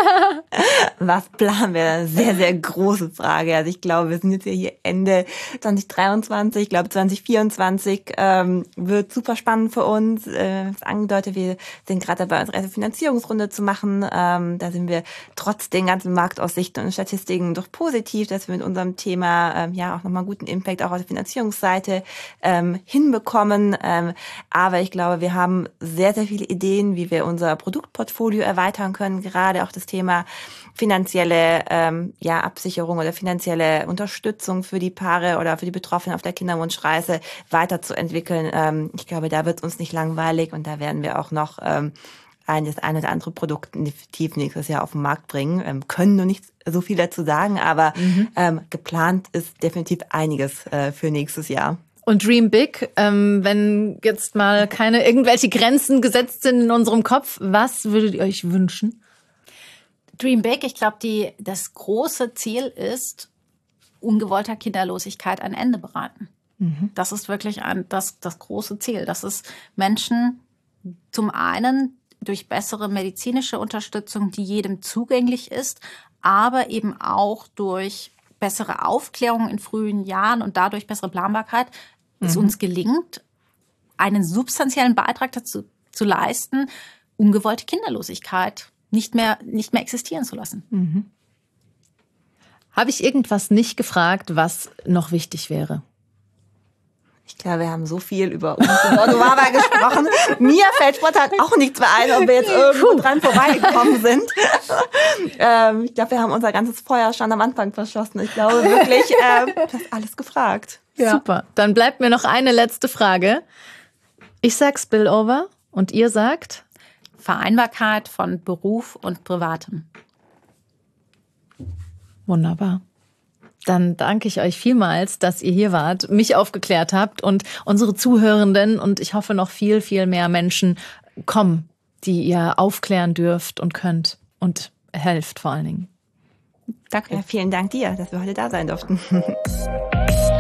Was planen wir? Eine sehr, sehr große Frage. Also ich glaube, wir sind jetzt hier Ende 2023. Ich glaube, 2024 wird super spannend für uns. Angedeutet, wir sind gerade dabei, unsere erste Finanzierungsrunde zu machen. Da sind wir trotz den ganzen Marktaussichten und Statistiken doch positiv, dass wir mit unserem Thema auch nochmal einen guten Impact auch auf der Finanzierungsseite hinbekommen. Aber ich glaube, wir haben sehr, sehr viele Ideen, wie wir unser Produktportfolio erweitern können. Gerade auch das Thema finanzielle Absicherung oder finanzielle Unterstützung für die Paare oder für die Betroffenen auf der Kinderwunschreise weiterzuentwickeln. Ich glaube, da wird es uns nicht langweilig und da werden wir auch noch das eine oder andere Produkt definitiv nächstes Jahr auf den Markt bringen. Können nur nicht so viel dazu sagen, aber geplant ist definitiv einiges für nächstes Jahr. Und Dream Big, wenn jetzt mal keine irgendwelche Grenzen gesetzt sind in unserem Kopf, was würdet ihr euch wünschen? Dream Big, ich glaube, das große Ziel ist, ungewollter Kinderlosigkeit ein Ende bereiten. Das ist wirklich das große Ziel, dass es Menschen zum einen durch bessere medizinische Unterstützung, die jedem zugänglich ist, aber eben auch durch bessere Aufklärung in frühen Jahren und dadurch bessere Planbarkeit, es uns gelingt, einen substanziellen Beitrag dazu zu leisten, ungewollte Kinderlosigkeit nicht mehr existieren zu lassen. Habe ich irgendwas nicht gefragt, was noch wichtig wäre? Ich glaube, wir haben so viel über Bordo-Vava gesprochen. Mir fällt spontan auch nichts mehr ein, ob wir jetzt irgendwo dran vorbeigekommen sind. Ich glaube, wir haben unser ganzes Feuer schon am Anfang verschossen. Ich glaube wirklich, du hast alles gefragt. Ja. Super. Dann bleibt mir noch eine letzte Frage. Ich sag Spillover und ihr sagt? Vereinbarkeit von Beruf und Privatem. Wunderbar. Dann danke ich euch vielmals, dass ihr hier wart, mich aufgeklärt habt und unsere Zuhörenden und ich hoffe noch viel, viel mehr Menschen kommen, die ihr aufklären dürft und könnt und helft vor allen Dingen. Danke. Ja, vielen Dank dir, dass wir heute da sein durften.